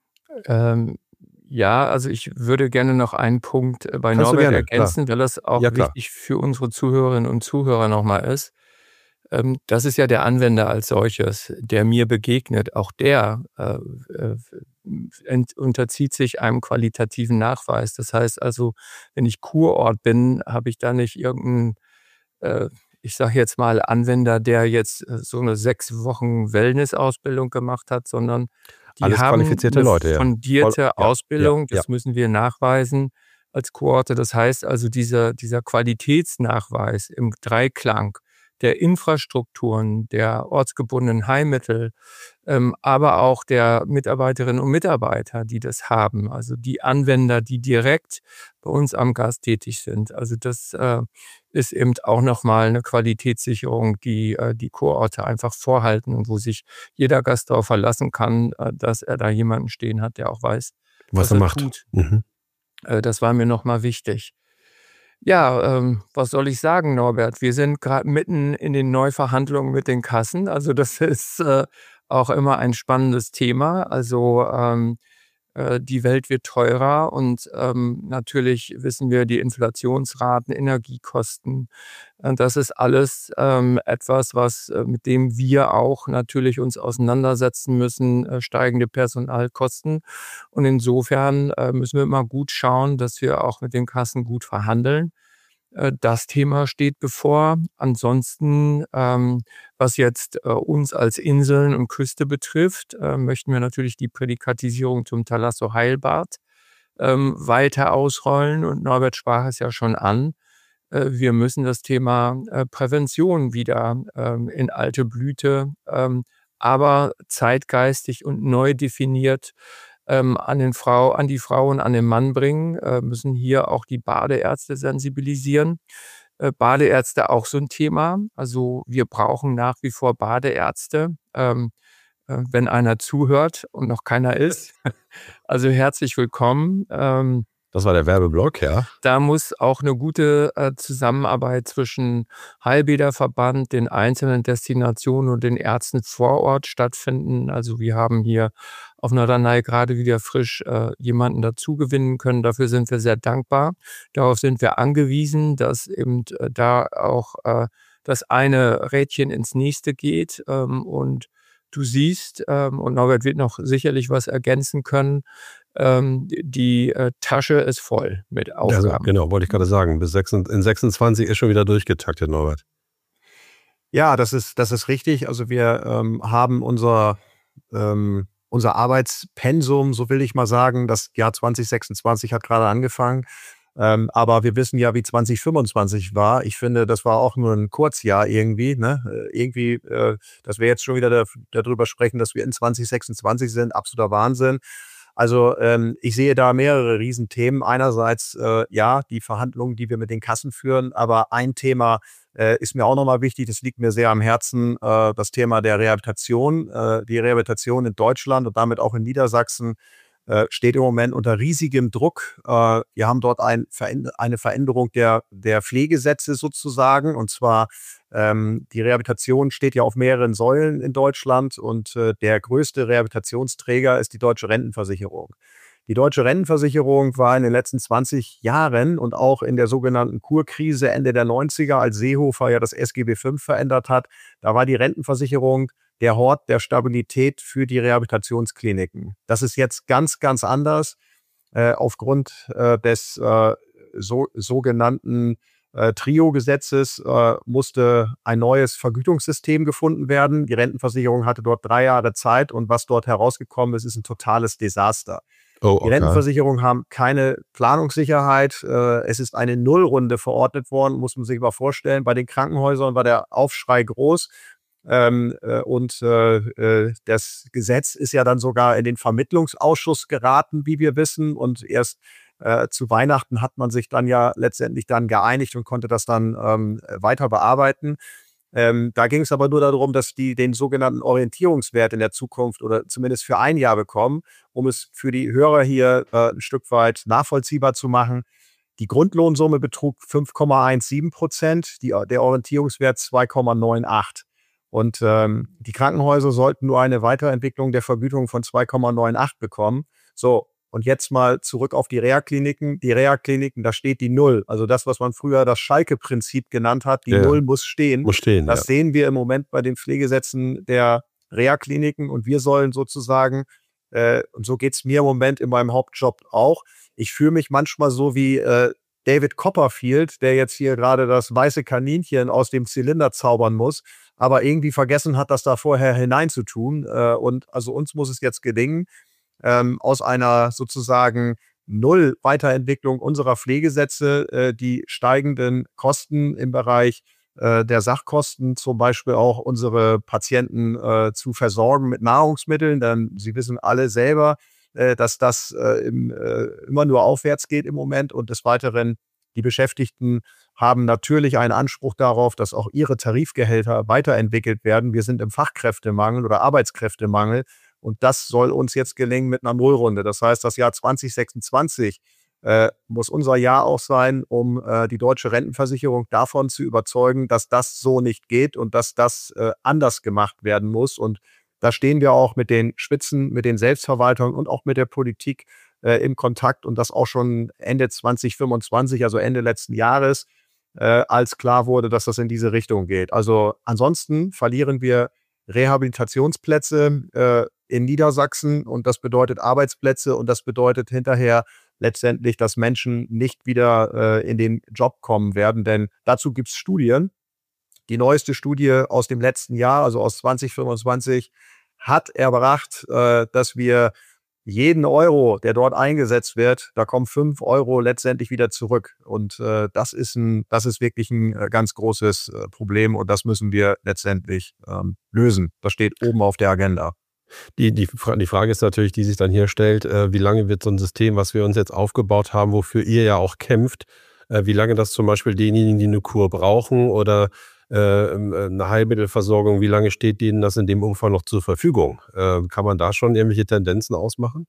Ähm, ja, also ich würde gerne noch einen Punkt äh, bei Kannst du Norbert gerne, klar. ergänzen, weil das auch Ja, klar. wichtig für unsere Zuhörerinnen und Zuhörer nochmal ist. Ähm, das ist ja der Anwender als solches, der mir begegnet. Auch der äh, äh, ent- unterzieht sich einem qualitativen Nachweis. Das heißt also, wenn ich Kurort bin, habe ich da nicht irgendeinen, äh, ich sage jetzt mal, Anwender, der jetzt äh, so eine sechs Wochen Wellness-Ausbildung gemacht hat, sondern die Alles haben qualifizierte eine Leute, ja. Voll, fundierte ja, ja, Ausbildung. ja. Das müssen wir nachweisen als Kohorte. Das heißt also, dieser, dieser Qualitätsnachweis im Dreiklang der Infrastrukturen, der ortsgebundenen Heilmittel, ähm, aber auch der Mitarbeiterinnen und Mitarbeiter, die das haben, also die Anwender, die direkt bei uns am Gast tätig sind. Also das äh, ist eben auch nochmal eine Qualitätssicherung, die äh, die Kurorte einfach vorhalten und wo sich jeder Gast darauf verlassen kann, äh, dass er da jemanden stehen hat, der auch weiß, Was was er er macht. tut. Mhm. Äh, das war mir nochmal wichtig. Ja, ähm, was soll ich sagen, Norbert? Wir sind gerade mitten in den Neuverhandlungen mit den Kassen. Also das ist äh, auch immer ein spannendes Thema. Also ähm, äh, die Welt wird teurer und ähm, natürlich wissen wir die Inflationsraten, Energiekosten. Äh, das ist alles ähm, etwas, was äh, mit dem wir auch natürlich uns auseinandersetzen müssen, äh, steigende Personalkosten. Und insofern äh, müssen wir immer gut schauen, dass wir auch mit den Kassen gut verhandeln. Äh, Das Thema steht bevor. Ansonsten, ähm, was jetzt äh, uns als Inseln und Küste betrifft, äh, möchten wir natürlich die Prädikatisierung zum Thalasso Heilbad ähm, weiter ausrollen. Und Norbert sprach es ja schon an. Äh, wir müssen das Thema äh, Prävention wieder ähm, in alte Blüte, ähm, aber zeitgeistig und neu definiert ähm, an den Frau, an die Frau und an den Mann bringen, äh, müssen hier auch die Badeärzte sensibilisieren. Äh, Badeärzte auch so ein Thema. Also wir brauchen nach wie vor Badeärzte. Ähm, äh, wenn einer zuhört und noch keiner ist, also herzlich willkommen. Ähm, Das war der Werbeblock, ja. da muss auch eine gute äh, Zusammenarbeit zwischen Heilbäderverband, den einzelnen Destinationen und den Ärzten vor Ort stattfinden. Also wir haben hier auf Norderney gerade wieder frisch äh, jemanden dazu gewinnen können. Dafür sind wir sehr dankbar. Darauf sind wir angewiesen, dass eben äh, da auch äh, das eine Rädchen ins nächste geht. Ähm, und du siehst, ähm, und Norbert wird noch sicherlich was ergänzen können, ähm, die äh, Tasche ist voll mit Also, Aufgaben. genau, wollte ich gerade sagen. Bis sechs, in sechsundzwanzig ist schon wieder durchgetaktet, Norbert. Ja, das ist, das ist richtig. Also wir ähm, haben unser, ähm, unser Arbeitspensum, so will ich mal sagen. Das Jahr zwanzig sechsundzwanzig hat gerade angefangen. Ähm, aber wir wissen ja, wie zwanzig fünfundzwanzig war. Ich finde, das war auch nur ein Kurzjahr irgendwie. Ne? Äh, irgendwie, äh, dass wir jetzt schon wieder da, darüber sprechen, dass wir in zwanzig sechsundzwanzig sind, absoluter Wahnsinn. Also ähm, ich sehe da mehrere Riesenthemen. Einerseits, äh, ja, die Verhandlungen, die wir mit den Kassen führen. Aber ein Thema äh, ist mir auch nochmal wichtig, das liegt mir sehr am Herzen, äh, das Thema der Rehabilitation. Äh, die Rehabilitation in Deutschland und damit auch in Niedersachsen äh, steht im Moment unter riesigem Druck. Äh, wir haben dort ein, eine Veränderung der, der Pflegesätze sozusagen. Und zwar ähm, die Rehabilitation steht ja auf mehreren Säulen in Deutschland und äh, der größte Rehabilitationsträger ist die Deutsche Rentenversicherung. Die Deutsche Rentenversicherung war in den letzten zwanzig Jahren und auch in der sogenannten Kurkrise Ende der neunziger, als Seehofer ja das S G B fünf verändert hat, da war die Rentenversicherung der Hort der Stabilität für die Rehabilitationskliniken. Das ist jetzt ganz, ganz anders äh, aufgrund äh, des äh, so, sogenannten äh, Trio-Gesetzes äh, musste ein neues Vergütungssystem gefunden werden. Die Rentenversicherung hatte dort drei Jahre Zeit und was dort herausgekommen ist, ist ein totales Desaster. Oh, Die okay. Rentenversicherungen haben keine Planungssicherheit. Äh, es ist eine Nullrunde verordnet worden, muss man sich mal vorstellen. Bei den Krankenhäusern war der Aufschrei groß. Ähm, äh, und äh, äh, das Gesetz ist ja dann sogar in den Vermittlungsausschuss geraten, wie wir wissen. Und erst äh, zu Weihnachten hat man sich dann ja letztendlich dann geeinigt und konnte das dann ähm, weiter bearbeiten. Ähm, da ging es aber nur darum, dass die den sogenannten Orientierungswert in der Zukunft oder zumindest für ein Jahr bekommen, um es für die Hörer hier äh, ein Stück weit nachvollziehbar zu machen. Die Grundlohnsumme betrug fünf Komma siebzehn Prozent, die, der Orientierungswert zwei Komma achtundneunzig. Und ähm, die Krankenhäuser sollten nur eine Weiterentwicklung der Vergütung von zwei Komma achtzig bekommen. So, und jetzt mal zurück auf die Reha-Kliniken. Die Reha-Kliniken, da steht die Null. Also das, was man früher das Schalke-Prinzip genannt hat, die Ja, Null muss stehen. muss stehen, Das ja. sehen wir im Moment bei den Pflegesätzen der Reha-Kliniken. Und wir sollen sozusagen, äh, und so geht's mir im Moment in meinem Hauptjob auch, ich fühle mich manchmal so wie äh, David Copperfield, der jetzt hier gerade das weiße Kaninchen aus dem Zylinder zaubern muss, aber irgendwie vergessen hat, das da vorher hineinzutun. Äh, und also uns muss es jetzt gelingen, ähm, aus einer sozusagen Null-Weiterentwicklung unserer Pflegesätze äh, die steigenden Kosten im Bereich äh, der Sachkosten, zum Beispiel auch unsere Patienten äh, zu versorgen mit Nahrungsmitteln. Denn Sie wissen alle selber, äh, dass das äh, im, äh, immer nur aufwärts geht im Moment. Und des Weiteren, die Beschäftigten haben natürlich einen Anspruch darauf, dass auch ihre Tarifgehälter weiterentwickelt werden. Wir sind im Fachkräftemangel oder Arbeitskräftemangel. Und das soll uns jetzt gelingen mit einer Nullrunde. Das heißt, das Jahr zwanzig sechsundzwanzig äh, muss unser Jahr auch sein, um äh, die deutsche Rentenversicherung davon zu überzeugen, dass das so nicht geht und dass das äh, anders gemacht werden muss. Und da stehen wir auch mit den Spitzen, mit den Selbstverwaltungen und auch mit der Politik äh, im Kontakt. Und das auch schon Ende zwanzig fünfundzwanzig, also Ende letzten Jahres, äh, als klar wurde, dass das in diese Richtung geht. Also ansonsten verlieren wir Rehabilitationsplätze äh, in Niedersachsen und das bedeutet Arbeitsplätze und das bedeutet hinterher letztendlich, dass Menschen nicht wieder äh, in den Job kommen werden, denn dazu gibt es Studien. Die neueste Studie aus dem letzten Jahr, also aus zwanzig fünfundzwanzig, hat erbracht, äh, dass wir jeden Euro, der dort eingesetzt wird, da kommen fünf Euro letztendlich wieder zurück. Und äh, das ist ein, das ist wirklich ein äh, ganz großes äh, Problem und das müssen wir letztendlich ähm, lösen. Das steht oben auf der Agenda. Die, die, die Frage ist natürlich, die sich dann hier stellt, äh, wie lange wird so ein System, was wir uns jetzt aufgebaut haben, wofür ihr ja auch kämpft, äh, wie lange das zum Beispiel denjenigen, die eine Kur brauchen oder äh, eine Heilmittelversorgung, wie lange steht denen das in dem Umfang noch zur Verfügung? Äh, kann man da schon irgendwelche Tendenzen ausmachen?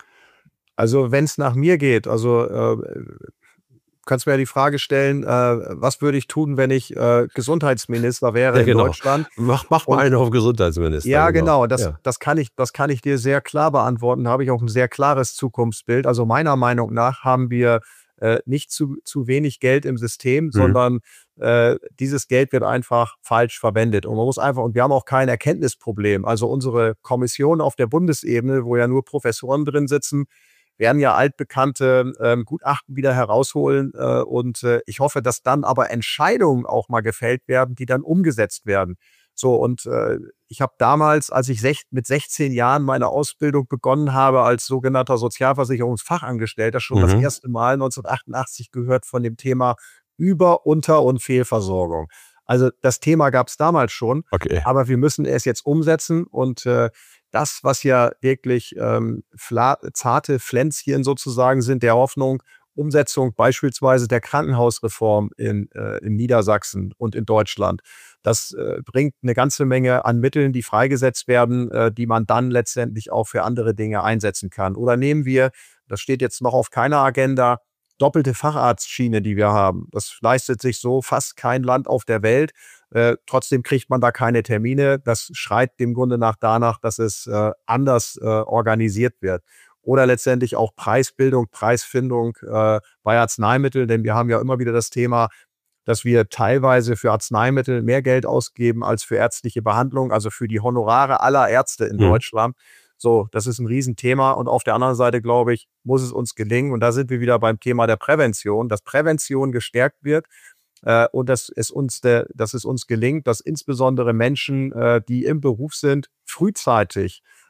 Also wenn es nach mir geht, also äh, kannst mir ja die Frage stellen, äh, was würde ich tun, wenn ich äh, Gesundheitsminister wäre Ja, genau. in Deutschland? Mach, mach mal Und- einen auf Gesundheitsminister. Ja, genau. Das, Ja. das, kann ich, das kann ich dir sehr klar beantworten. Da habe ich auch ein sehr klares Zukunftsbild. Also meiner Meinung nach haben wir äh, nicht zu, zu wenig Geld im System, sondern äh, dieses Geld wird einfach falsch verwendet. Und man muss einfach, und wir haben auch kein Erkenntnisproblem. Also unsere Kommission auf der Bundesebene, wo ja nur Professoren drin sitzen, werden ja altbekannte ähm, Gutachten wieder herausholen. Äh, und äh, ich hoffe, dass dann aber Entscheidungen auch mal gefällt werden, die dann umgesetzt werden. So, und äh, ich habe damals, als ich sech, mit sechzehn Jahren meine Ausbildung begonnen habe als sogenannter Sozialversicherungsfachangestellter, schon Mhm. das erste Mal neunzehnhundertachtundachtzig gehört von dem Thema Über-, Unter- und Fehlversorgung. Also das Thema gab es damals schon, Okay. aber wir müssen es jetzt umsetzen und äh, das, was ja wirklich ähm, fla- zarte Pflänzchen sozusagen sind, der Hoffnung, Umsetzung beispielsweise der Krankenhausreform in, äh, in Niedersachsen und in Deutschland. Das äh, bringt eine ganze Menge an Mitteln, die freigesetzt werden, äh, die man dann letztendlich auch für andere Dinge einsetzen kann. Oder nehmen wir, das steht jetzt noch auf keiner Agenda, doppelte Facharztschiene, die wir haben. Das leistet sich so fast kein Land auf der Welt. Äh, trotzdem kriegt man da keine Termine. Das schreit dem Grunde nach danach, dass es äh, anders äh, organisiert wird. Oder letztendlich auch Preisbildung, Preisfindung äh, bei Arzneimitteln. Denn wir haben ja immer wieder das Thema, dass wir teilweise für Arzneimittel mehr Geld ausgeben als für ärztliche Behandlung, also für die Honorare aller Ärzte in Mhm. Deutschland. So, das ist ein Riesenthema. Und auf der anderen Seite, glaube ich, muss es uns gelingen, und da sind wir wieder beim Thema der Prävention, dass Prävention gestärkt wird äh, und dass es, uns der, dass es uns gelingt, dass insbesondere Menschen, äh, die im Beruf sind, frühzeitig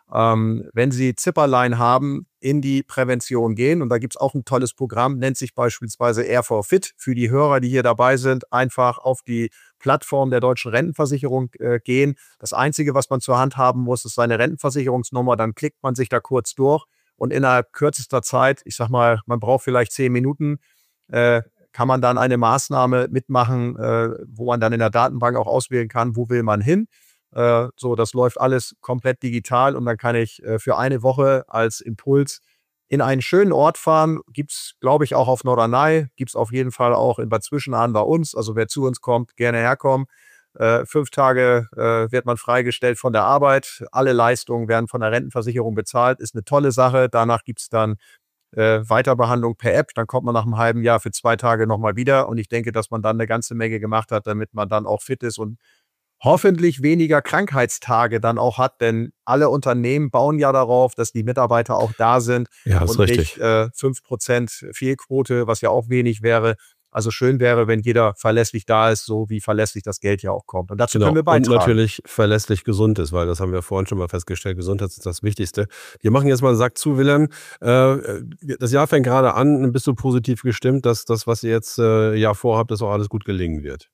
ähm, wenn Sie Zipperlein haben, in die Prävention gehen. Und da gibt es auch ein tolles Programm, nennt sich beispielsweise R vier Fit. Für die Hörer, die hier dabei sind, einfach auf die Plattform der Deutschen Rentenversicherung äh, gehen. Das Einzige, was man zur Hand haben muss, ist seine Rentenversicherungsnummer. Dann klickt man sich da kurz durch und innerhalb kürzester Zeit, ich sag mal, man braucht vielleicht zehn Minuten, äh, kann man dann eine Maßnahme mitmachen, äh, wo man dann in der Datenbank auch auswählen kann, wo will man hin. Äh, so, das läuft alles komplett digital und dann kann ich äh, für eine Woche als Impuls in einen schönen Ort fahren. Gibt es, glaube ich, auch auf Norderney, gibt es auf jeden Fall auch in Bad Zwischenahn bei uns. Also wer zu uns kommt, gerne herkommen. Äh, fünf Tage äh, wird man freigestellt von der Arbeit. Alle Leistungen werden von der Rentenversicherung bezahlt. Ist eine tolle Sache. Danach gibt es dann äh, Weiterbehandlung per App. Dann kommt man nach einem halben Jahr für zwei Tage nochmal wieder. Und ich denke, dass man dann eine ganze Menge gemacht hat, damit man dann auch fit ist und hoffentlich weniger Krankheitstage dann auch hat, denn alle Unternehmen bauen ja darauf, dass die Mitarbeiter auch da sind Ja, ist und richtig. nicht äh, fünf Prozent Fehlquote, was ja auch wenig wäre. Also schön wäre, wenn jeder verlässlich da ist, so wie verlässlich das Geld ja auch kommt. Und dazu Genau. können wir Und beitragen. natürlich verlässlich gesund ist, weil das haben wir vorhin schon mal festgestellt. Gesundheit ist das Wichtigste. Wir machen jetzt mal einen Sack zu, Wilhelm. Äh, das Jahr fängt gerade an. Bist du positiv gestimmt, dass das, was ihr jetzt äh, ja vorhabt, dass auch alles gut gelingen wird?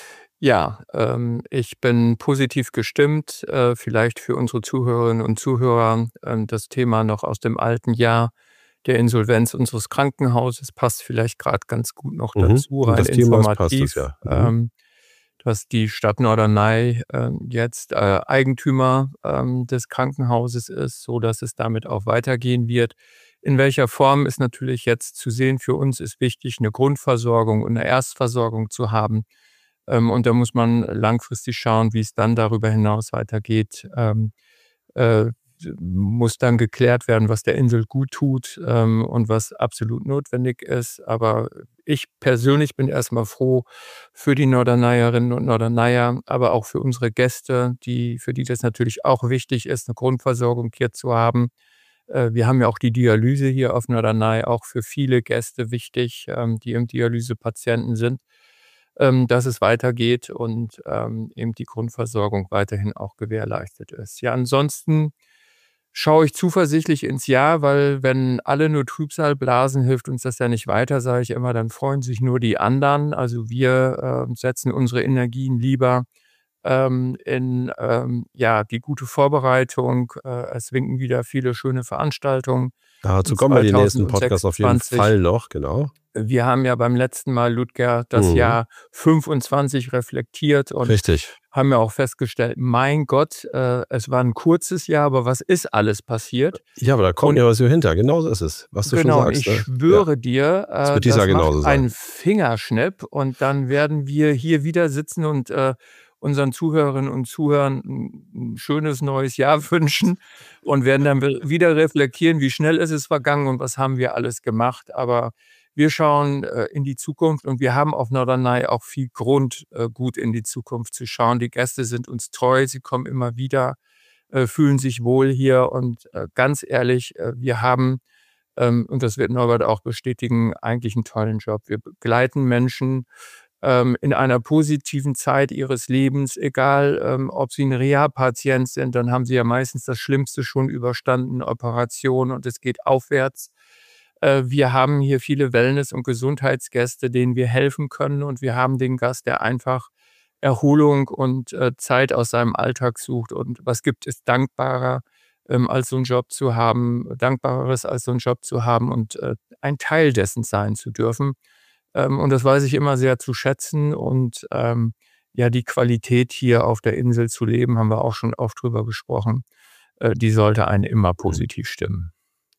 Ja, ähm, ich bin positiv gestimmt. Äh, vielleicht für unsere Zuhörerinnen und Zuhörer ähm, das Thema noch aus dem alten Jahr der Insolvenz unseres Krankenhauses passt vielleicht gerade ganz gut noch Mhm. dazu, Und rein das Thema passt es informativ, ja. Mhm. ähm, dass die Stadt Norderney ähm, jetzt äh, Eigentümer ähm, des Krankenhauses ist, so dass es damit auch weitergehen wird. In welcher Form ist natürlich jetzt zu sehen. Für uns ist wichtig, eine Grundversorgung und eine Erstversorgung zu haben. Ähm, und da muss man langfristig schauen, wie es dann darüber hinaus weitergeht. Ähm, äh, muss dann geklärt werden, was der Insel gut tut ähm, und was absolut notwendig ist. Aber ich persönlich bin erstmal froh für die Norderneyerinnen und Norderneyer, aber auch für unsere Gäste, die, für die das natürlich auch wichtig ist, eine Grundversorgung hier zu haben. Äh, wir haben ja auch die Dialyse hier auf Norderney, auch für viele Gäste wichtig, ähm, die im Dialysepatienten sind, ähm, dass es weitergeht und ähm, eben die Grundversorgung weiterhin auch gewährleistet ist. Ja, ansonsten schaue ich zuversichtlich ins Jahr, weil wenn alle nur Trübsal blasen, hilft uns das ja nicht weiter, sage ich immer, dann freuen sich nur die anderen. Also wir äh, setzen unsere Energien lieber ähm, in ähm, ja, die gute Vorbereitung. Äh, es winken wieder viele schöne Veranstaltungen. Dazu in kommen wir die nächsten Podcasts auf jeden zweitausendsechsundzwanzig. Fall noch, genau. Wir haben ja beim letzten Mal, Ludger, das Mhm. Jahr fünfundzwanzig reflektiert und Richtig. haben ja auch festgestellt, mein Gott, äh, es war ein kurzes Jahr, aber was ist alles passiert? Ja, aber da kommt Und- ja was hier hinter. Genau so ist es, was du Genau, schon sagst. ich ne? schwöre dir, Das äh, wird dieses das Jahr genauso macht sein. einen Fingerschnipp und dann werden wir hier wieder sitzen und äh, unseren Zuhörerinnen und Zuhörern ein, ein schönes neues Jahr wünschen und werden dann wieder reflektieren, wie schnell ist es vergangen und was haben wir alles gemacht. Aber wir schauen äh, in die Zukunft und wir haben auf Norderney auch viel Grund, äh, gut in die Zukunft zu schauen. Die Gäste sind uns treu, sie kommen immer wieder, äh, fühlen sich wohl hier und äh, ganz ehrlich, äh, wir haben, ähm, und das wird Norbert auch bestätigen, eigentlich einen tollen Job. Wir begleiten Menschen ähm, in einer positiven Zeit ihres Lebens, egal ähm, ob sie ein Reha-Patient sind, dann haben sie ja meistens das Schlimmste schon überstanden, Operation und es geht aufwärts. Äh, wir haben hier viele Wellness- und Gesundheitsgäste, denen wir helfen können und wir haben den Gast, der einfach Erholung und äh, Zeit aus seinem Alltag sucht. Und was gibt es dankbarer, ähm, als so einen Job zu haben, dankbareres als so einen Job zu haben und äh, ein Teil dessen sein zu dürfen. Ähm, und das weiß ich immer sehr zu schätzen. Und ähm, ja, die Qualität hier auf der Insel zu leben, haben wir auch schon oft drüber gesprochen, äh, die sollte einen immer positiv stimmen.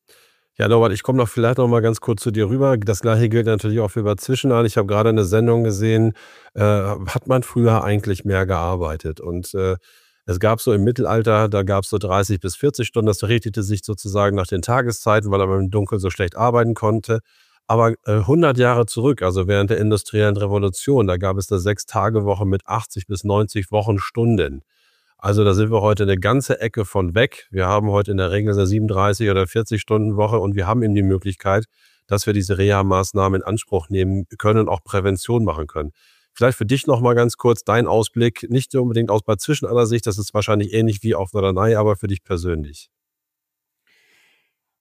Ja, Norbert, ich komme noch vielleicht noch mal ganz kurz zu dir rüber. Das Gleiche gilt natürlich auch für Bad Zwischenahn. Ich habe gerade eine Sendung gesehen, äh, hat man früher eigentlich mehr gearbeitet? Und äh, es gab so im Mittelalter, da gab es so dreißig bis vierzig Stunden. Das richtete sich sozusagen nach den Tageszeiten, weil man im Dunkeln so schlecht arbeiten konnte. Aber äh, hundert Jahre zurück, also während der industriellen Revolution, da gab es eine Sechs-Tage-Woche mit achtzig bis neunzig Wochenstunden. Also da sind wir heute eine ganze Ecke von weg. Wir haben heute in der Regel eine siebenunddreißig- oder vierzig-Stunden-Woche und wir haben eben die Möglichkeit, dass wir diese Reha-Maßnahmen in Anspruch nehmen können und auch Prävention machen können. Vielleicht für dich noch mal ganz kurz dein Ausblick, nicht unbedingt aus Bad Zwischenahner Sicht, das ist wahrscheinlich ähnlich wie auf Norderney, aber für dich persönlich.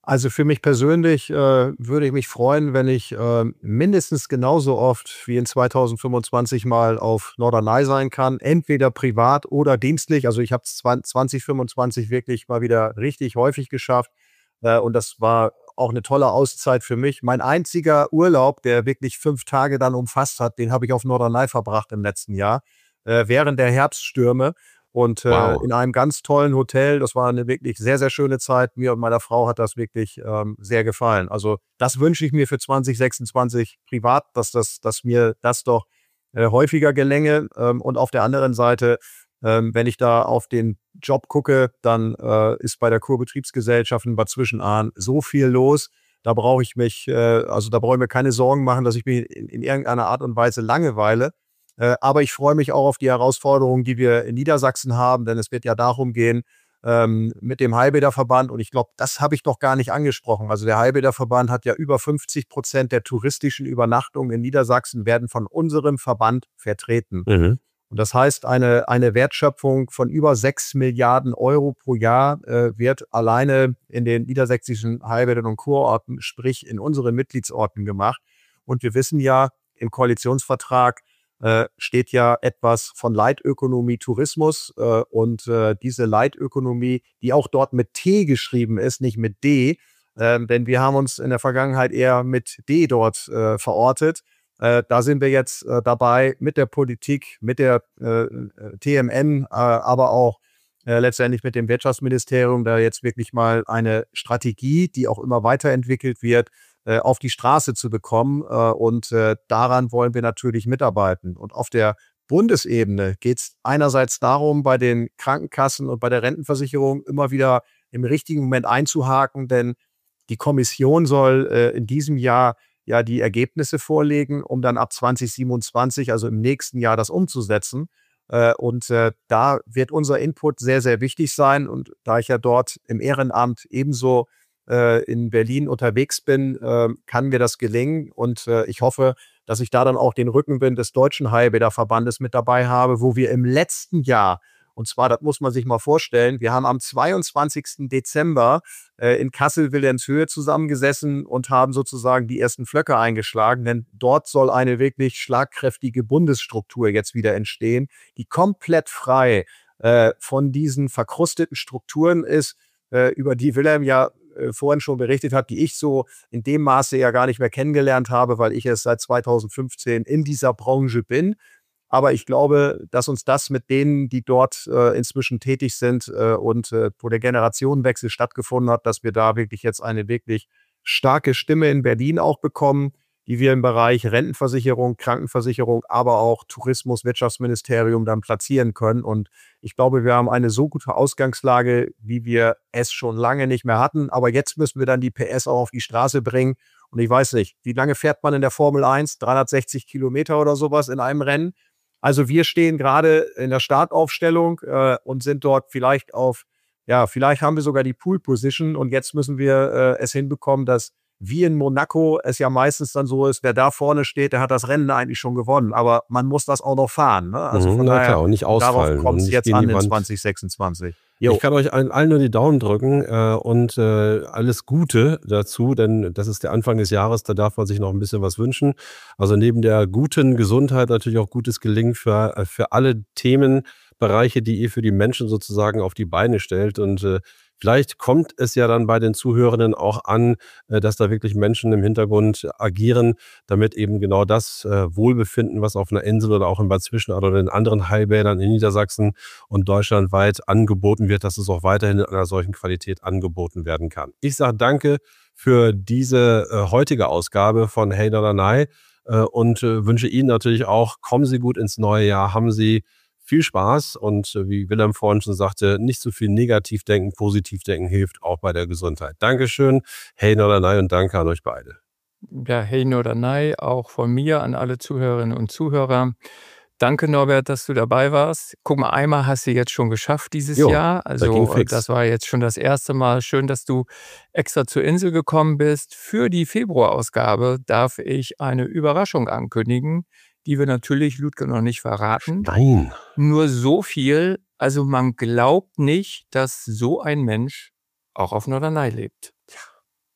Also für mich persönlich äh, würde ich mich freuen, wenn ich äh, mindestens genauso oft wie in zweitausendfünfundzwanzig mal auf Norderney sein kann, entweder privat oder dienstlich. Also ich habe es zwanzig fünfundzwanzig wirklich mal wieder richtig häufig geschafft äh, und das war auch eine tolle Auszeit für mich. Mein einziger Urlaub, der wirklich fünf Tage dann umfasst hat, den habe ich auf Norderney verbracht im letzten Jahr, äh, während der Herbststürme. Und äh, Wow. in einem ganz tollen Hotel. Das war eine wirklich sehr, sehr schöne Zeit. Mir und meiner Frau hat das wirklich ähm, sehr gefallen. Also das wünsche ich mir für zwanzig sechsundzwanzig privat, dass, das, dass mir das doch äh, häufiger gelänge. Ähm, und auf der anderen Seite, ähm, wenn ich da auf den Job gucke, dann äh, ist bei der Kurbetriebsgesellschaft in Bad Zwischenahn so viel los. Da brauche ich mich, äh, also da brauche ich mir keine Sorgen machen, dass ich mich in, in irgendeiner Art und Weise langweile. Äh, aber ich freue mich auch auf die Herausforderungen, die wir in Niedersachsen haben, denn es wird ja darum gehen, ähm, mit dem Heilbäderverband, und ich glaube, das habe ich doch gar nicht angesprochen. Also der Heilbäderverband hat ja über fünfzig Prozent der touristischen Übernachtungen in Niedersachsen werden von unserem Verband vertreten. Mhm. Und das heißt, eine, eine Wertschöpfung von über sechs Milliarden Euro pro Jahr äh, wird alleine in den niedersächsischen Heilbädern und Kurorten, sprich in unseren Mitgliedsorten gemacht. Und wir wissen ja, im Koalitionsvertrag äh, steht ja etwas von Leitökonomie Tourismus äh, und äh, diese Leitökonomie, die auch dort mit T geschrieben ist, nicht mit D, äh, denn wir haben uns in der Vergangenheit eher mit D dort äh, verortet. Äh, da sind wir jetzt äh, dabei, mit der Politik, mit der äh, T M N, äh, aber auch äh, letztendlich mit dem Wirtschaftsministerium, da jetzt wirklich mal eine Strategie, die auch immer weiterentwickelt wird, äh, auf die Straße zu bekommen. Äh, und äh, daran wollen wir natürlich mitarbeiten. Und auf der Bundesebene geht es einerseits darum, bei den Krankenkassen und bei der Rentenversicherung immer wieder im richtigen Moment einzuhaken, denn die Kommission soll äh, in diesem Jahr ja die Ergebnisse vorlegen, um dann ab zwanzig siebenundzwanzig, also im nächsten Jahr, das umzusetzen. Äh, und äh, da wird unser Input sehr, sehr wichtig sein. Und da ich ja dort im Ehrenamt ebenso äh, in Berlin unterwegs bin, äh, kann mir das gelingen. Und äh, ich hoffe, dass ich da dann auch den Rückenwind des Deutschen Heilbäderverbandes mit dabei habe, wo wir im letzten Jahr, und zwar, das muss man sich mal vorstellen, wir haben am zweiundzwanzigsten Dezember äh, in Kassel-Wilhelmshöhe zusammengesessen und haben sozusagen die ersten Flöcke eingeschlagen, denn dort soll eine wirklich schlagkräftige Bundesstruktur jetzt wieder entstehen, die komplett frei äh, von diesen verkrusteten Strukturen ist, äh, über die Wilhelm ja äh, vorhin schon berichtet hat, die ich so in dem Maße ja gar nicht mehr kennengelernt habe, weil ich erst seit zweitausendfünfzehn in dieser Branche bin. Aber ich glaube, dass uns das mit denen, die dort äh, inzwischen tätig sind äh, und äh, wo der Generationenwechsel stattgefunden hat, dass wir da wirklich jetzt eine wirklich starke Stimme in Berlin auch bekommen, die wir im Bereich Rentenversicherung, Krankenversicherung, aber auch Tourismus, Wirtschaftsministerium dann platzieren können. Und ich glaube, wir haben eine so gute Ausgangslage, wie wir es schon lange nicht mehr hatten. Aber jetzt müssen wir dann die P S auch auf die Straße bringen. Und ich weiß nicht, wie lange fährt man in der Formel eins? dreihundertsechzig Kilometer oder sowas in einem Rennen? Also wir stehen gerade in der Startaufstellung äh, und sind dort vielleicht auf, ja, vielleicht haben wir sogar die Pool-Position und jetzt müssen wir äh, es hinbekommen, dass wie in Monaco es ja meistens dann so ist, wer da vorne steht, der hat das Rennen eigentlich schon gewonnen. Aber man muss das auch noch fahren. Ne? Also von Mhm, na daher, klar, und nicht darauf ausfallen kommt und es nicht jetzt gegen an die in Wand. zwanzig sechsundzwanzig. Ich Jo. kann euch allen, allen nur die Daumen drücken äh, und äh, alles Gute dazu, denn das ist der Anfang des Jahres, da darf man sich noch ein bisschen was wünschen. Also neben der guten Gesundheit natürlich auch gutes Gelingen für, äh, für alle Themenbereiche, die ihr für die Menschen sozusagen auf die Beine stellt. Und äh, vielleicht kommt es ja dann bei den Zuhörenden auch an, äh, dass da wirklich Menschen im Hintergrund agieren, damit eben genau das äh, Wohlbefinden, was auf einer Insel oder auch in Bad Zwischenahn oder in anderen Heilbädern in Niedersachsen und deutschlandweit angeboten wird, dass es auch weiterhin in einer solchen Qualität angeboten werden kann. Ich sage danke für diese äh, heutige Ausgabe von Hey Norderney äh, und äh, wünsche Ihnen natürlich auch, kommen Sie gut ins neue Jahr, haben Sie viel Spaß und äh, wie Wilhelm vorhin schon sagte, nicht so viel negativ denken, positiv denken hilft auch bei der Gesundheit. Dankeschön, Hey Norderney und danke an euch beide. Ja, Hey Norderney, auch von mir an alle Zuhörerinnen und Zuhörer. Danke, Norbert, dass du dabei warst. Guck mal, einmal hast du jetzt schon geschafft dieses Jo, Jahr. da ging Also äh, fix. das war jetzt schon das erste Mal. Schön, dass du extra zur Insel gekommen bist. Für die Februarausgabe darf ich eine Überraschung ankündigen, die wir natürlich Ludger noch nicht verraten. Nein. Nur so viel, also man glaubt nicht, dass so ein Mensch auch auf Norderney lebt.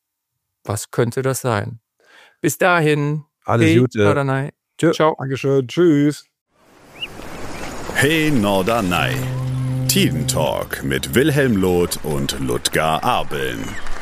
was könnte das sein? Bis dahin. Alles hey, Gute. Norderney. Tschö. Ciao. Dankeschön. Tschüss. Hey Norderney. Tiden Talk mit Wilhelm Loth und Ludger Abeln.